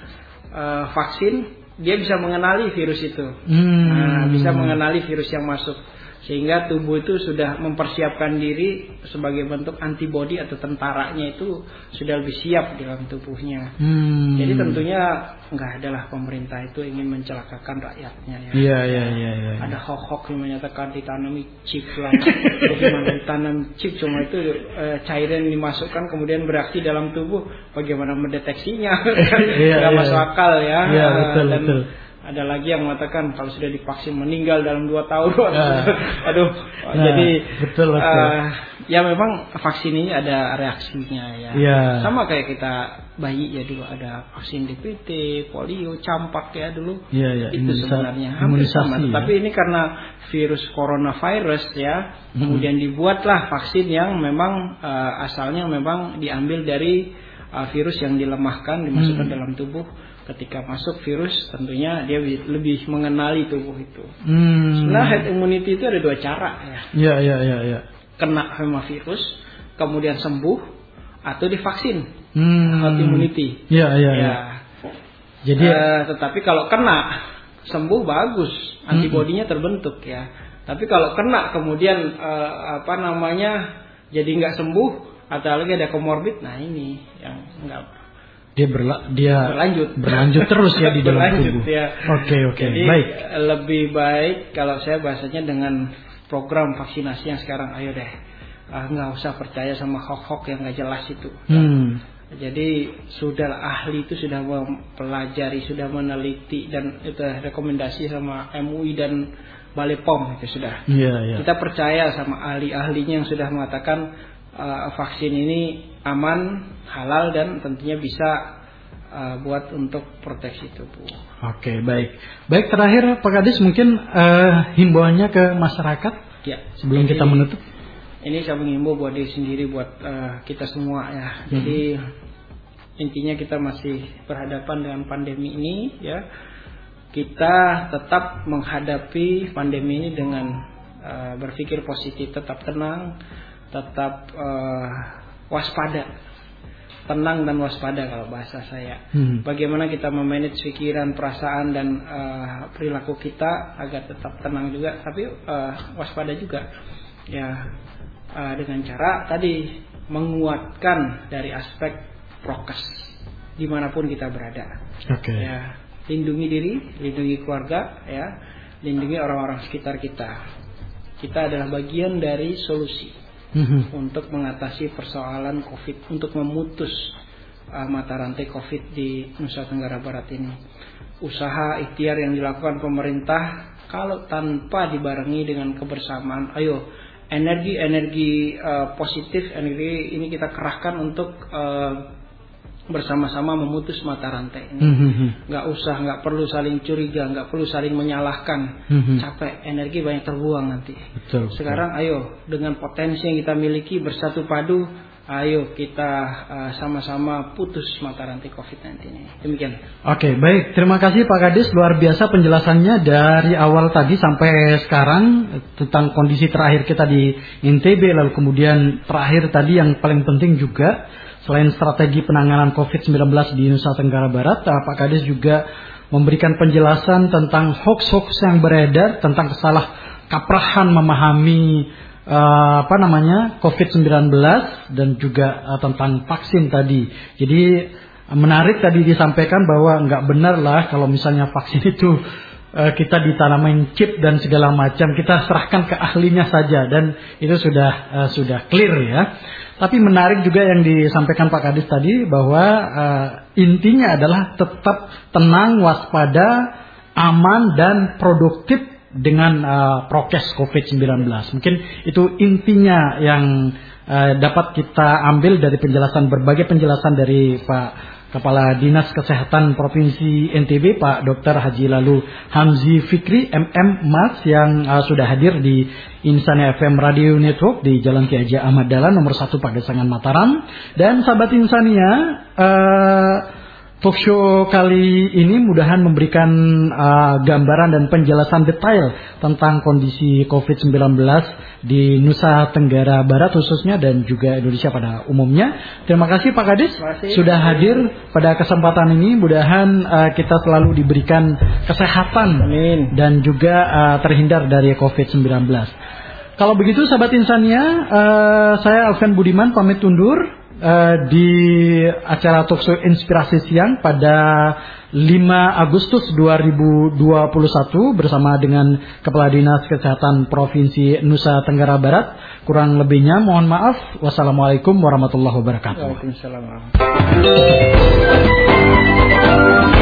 uh, vaksin, dia bisa mengenali virus itu, hmm. nah, bisa mengenali virus yang masuk, sehingga tubuh itu sudah mempersiapkan diri sebagai bentuk antibodi atau tentaranya itu sudah lebih siap di dalam tubuhnya. Hmm. Jadi tentunya nggak adalah pemerintah itu ingin mencelakakan rakyatnya ya. Iya iya iya. Ya. Ada hoax yang menyatakan ditanami chip lah, bagaimana ditanam chip cuma itu e, cairan dimasukkan kemudian bereaksi dalam tubuh, bagaimana mendeteksinya? Nggak iya, masuk iya. akal ya. Iya betul Dan, betul. Ada lagi yang mengatakan kalau sudah divaksin meninggal dalam dua tahun. Uh, Aduh, nah, jadi betul, betul. Uh, ya memang vaksin ini ada reaksinya ya. Yeah. Sama kayak kita bayi ya dulu ada vaksin D P T, polio, campak ya dulu. Yeah, yeah. Itu Imunisa, sebenarnya hampir sama. Ya. Tapi ini karena virus coronavirus ya, hmm. kemudian dibuatlah vaksin yang memang uh, asalnya memang diambil dari uh, virus yang dilemahkan dimasukkan hmm. dalam tubuh. Ketika masuk virus tentunya dia lebih mengenali tubuh itu. Hmm. Sebenarnya herd immunity itu ada dua cara ya. Iya iya iya. Ya. Kena sama virus, kemudian sembuh atau divaksin. Hmm. Herd immunity. Iya iya. Ya. Ya. Jadi, uh, tetapi kalau kena sembuh bagus, antibodinya hmm. terbentuk ya. Tapi kalau kena kemudian uh, apa namanya jadi nggak sembuh atau lagi ada komorbid, nah ini yang nggak. Dia berla, dia berlanjut berlanjut terus ya di dalam tubuh. Ya. Oke oke. Jadi, baik. Lebih baik kalau saya bahasanya dengan program vaksinasi yang sekarang, ayo deh, ah, nggak usah percaya sama hoax-hoax yang nggak jelas itu. Hmm. Jadi sudah ahli itu sudah mempelajari, sudah meneliti dan itu rekomendasi sama M U I dan Balai P O M itu sudah. Yeah, yeah. Kita percaya sama ahli-ahlinya yang sudah mengatakan uh, vaksin ini aman, halal dan tentunya bisa uh, buat untuk proteksi tubuh. Oke, baik. Baik, terakhir Pak Kadis mungkin uh, himbauannya ke masyarakat ya, sebelum jadi, kita menutup. Ini saya menghimbau buat diri sendiri, buat uh, kita semua ya. Hmm. Jadi intinya kita masih berhadapan dengan pandemi ini ya. Kita tetap menghadapi pandemi ini dengan uh, berpikir positif, tetap tenang, tetap uh, waspada, tenang dan waspada kalau bahasa saya. Hmm. Bagaimana kita memanage pikiran, perasaan dan uh, perilaku kita agar tetap tenang juga, tapi uh, waspada juga. Ya, uh, dengan cara tadi menguatkan dari aspek prokes dimanapun kita berada. Oke. Okay. Ya, lindungi diri, lindungi keluarga, ya, lindungi orang-orang sekitar kita. Kita adalah bagian dari solusi. Mm-hmm. Untuk mengatasi persoalan COVID, untuk memutus uh, mata rantai COVID di Nusa Tenggara Barat ini. Usaha ikhtiar yang dilakukan pemerintah kalau tanpa dibarengi dengan kebersamaan, ayo energi-energi uh, positif, energi ini kita kerahkan untuk uh, bersama-sama memutus mata rantai ini. Mm-hmm. Nggak usah, nggak perlu saling curiga, nggak perlu saling menyalahkan. Mm-hmm. Capek, energi banyak terbuang nanti. Betul, Sekarang betul. Ayo dengan potensi yang kita miliki bersatu padu, ayo kita uh, sama-sama putus mata rantai covid sembilan belas ini. Demikian. Oke, baik. Terima kasih Pak Kadis, luar biasa penjelasannya dari awal tadi sampai sekarang tentang kondisi terakhir kita di N T B, lalu kemudian terakhir tadi yang paling penting juga selain strategi penanganan covid sembilan belas di Nusa Tenggara Barat, Pak Kadis juga memberikan penjelasan tentang hoax-hoax yang beredar, tentang kesalah kaprahan memahami uh, apa namanya covid sembilan belas dan juga uh, tentang vaksin tadi. Jadi menarik tadi disampaikan bahwa nggak benar lah kalau misalnya vaksin itu uh, kita ditanamin chip dan segala macam, kita serahkan ke ahlinya saja dan itu sudah uh, sudah clear ya. Tapi menarik juga yang disampaikan Pak Kadis tadi bahwa uh, intinya adalah tetap tenang, waspada, aman dan produktif dengan uh, prokes covid sembilan belas. Mungkin itu intinya yang uh, dapat kita ambil dari penjelasan, berbagai penjelasan dari Pak Kepala Dinas Kesehatan Provinsi N T B, Pak Dokter Haji Lalu Hamzi Fikri M M Mas yang uh, sudah hadir di Insania F M Radio Network di Jalan Ki Haji Ahmad Dahlan nomor satu Pagesangan Mataram. Dan sahabat Insania, uh, talk show kali ini mudahan memberikan uh, gambaran dan penjelasan detail tentang kondisi covid sembilan belas di Nusa Tenggara Barat khususnya dan juga Indonesia pada umumnya. Terima kasih Pak Kadis sudah hadir pada kesempatan ini. Mudahan uh, kita selalu diberikan kesehatan. Amin. Dan juga uh, terhindar dari covid sembilan belas. Kalau begitu sahabat Insania, uh, saya Alvan Budiman pamit undur. Uh, di acara Talkshow Inspirasi Siang pada lima Agustus dua ribu dua puluh satu bersama dengan Kepala Dinas Kesehatan Provinsi Nusa Tenggara Barat. Kurang lebihnya mohon maaf. Wassalamualaikum warahmatullahi wabarakatuh. Waalaikumsalam.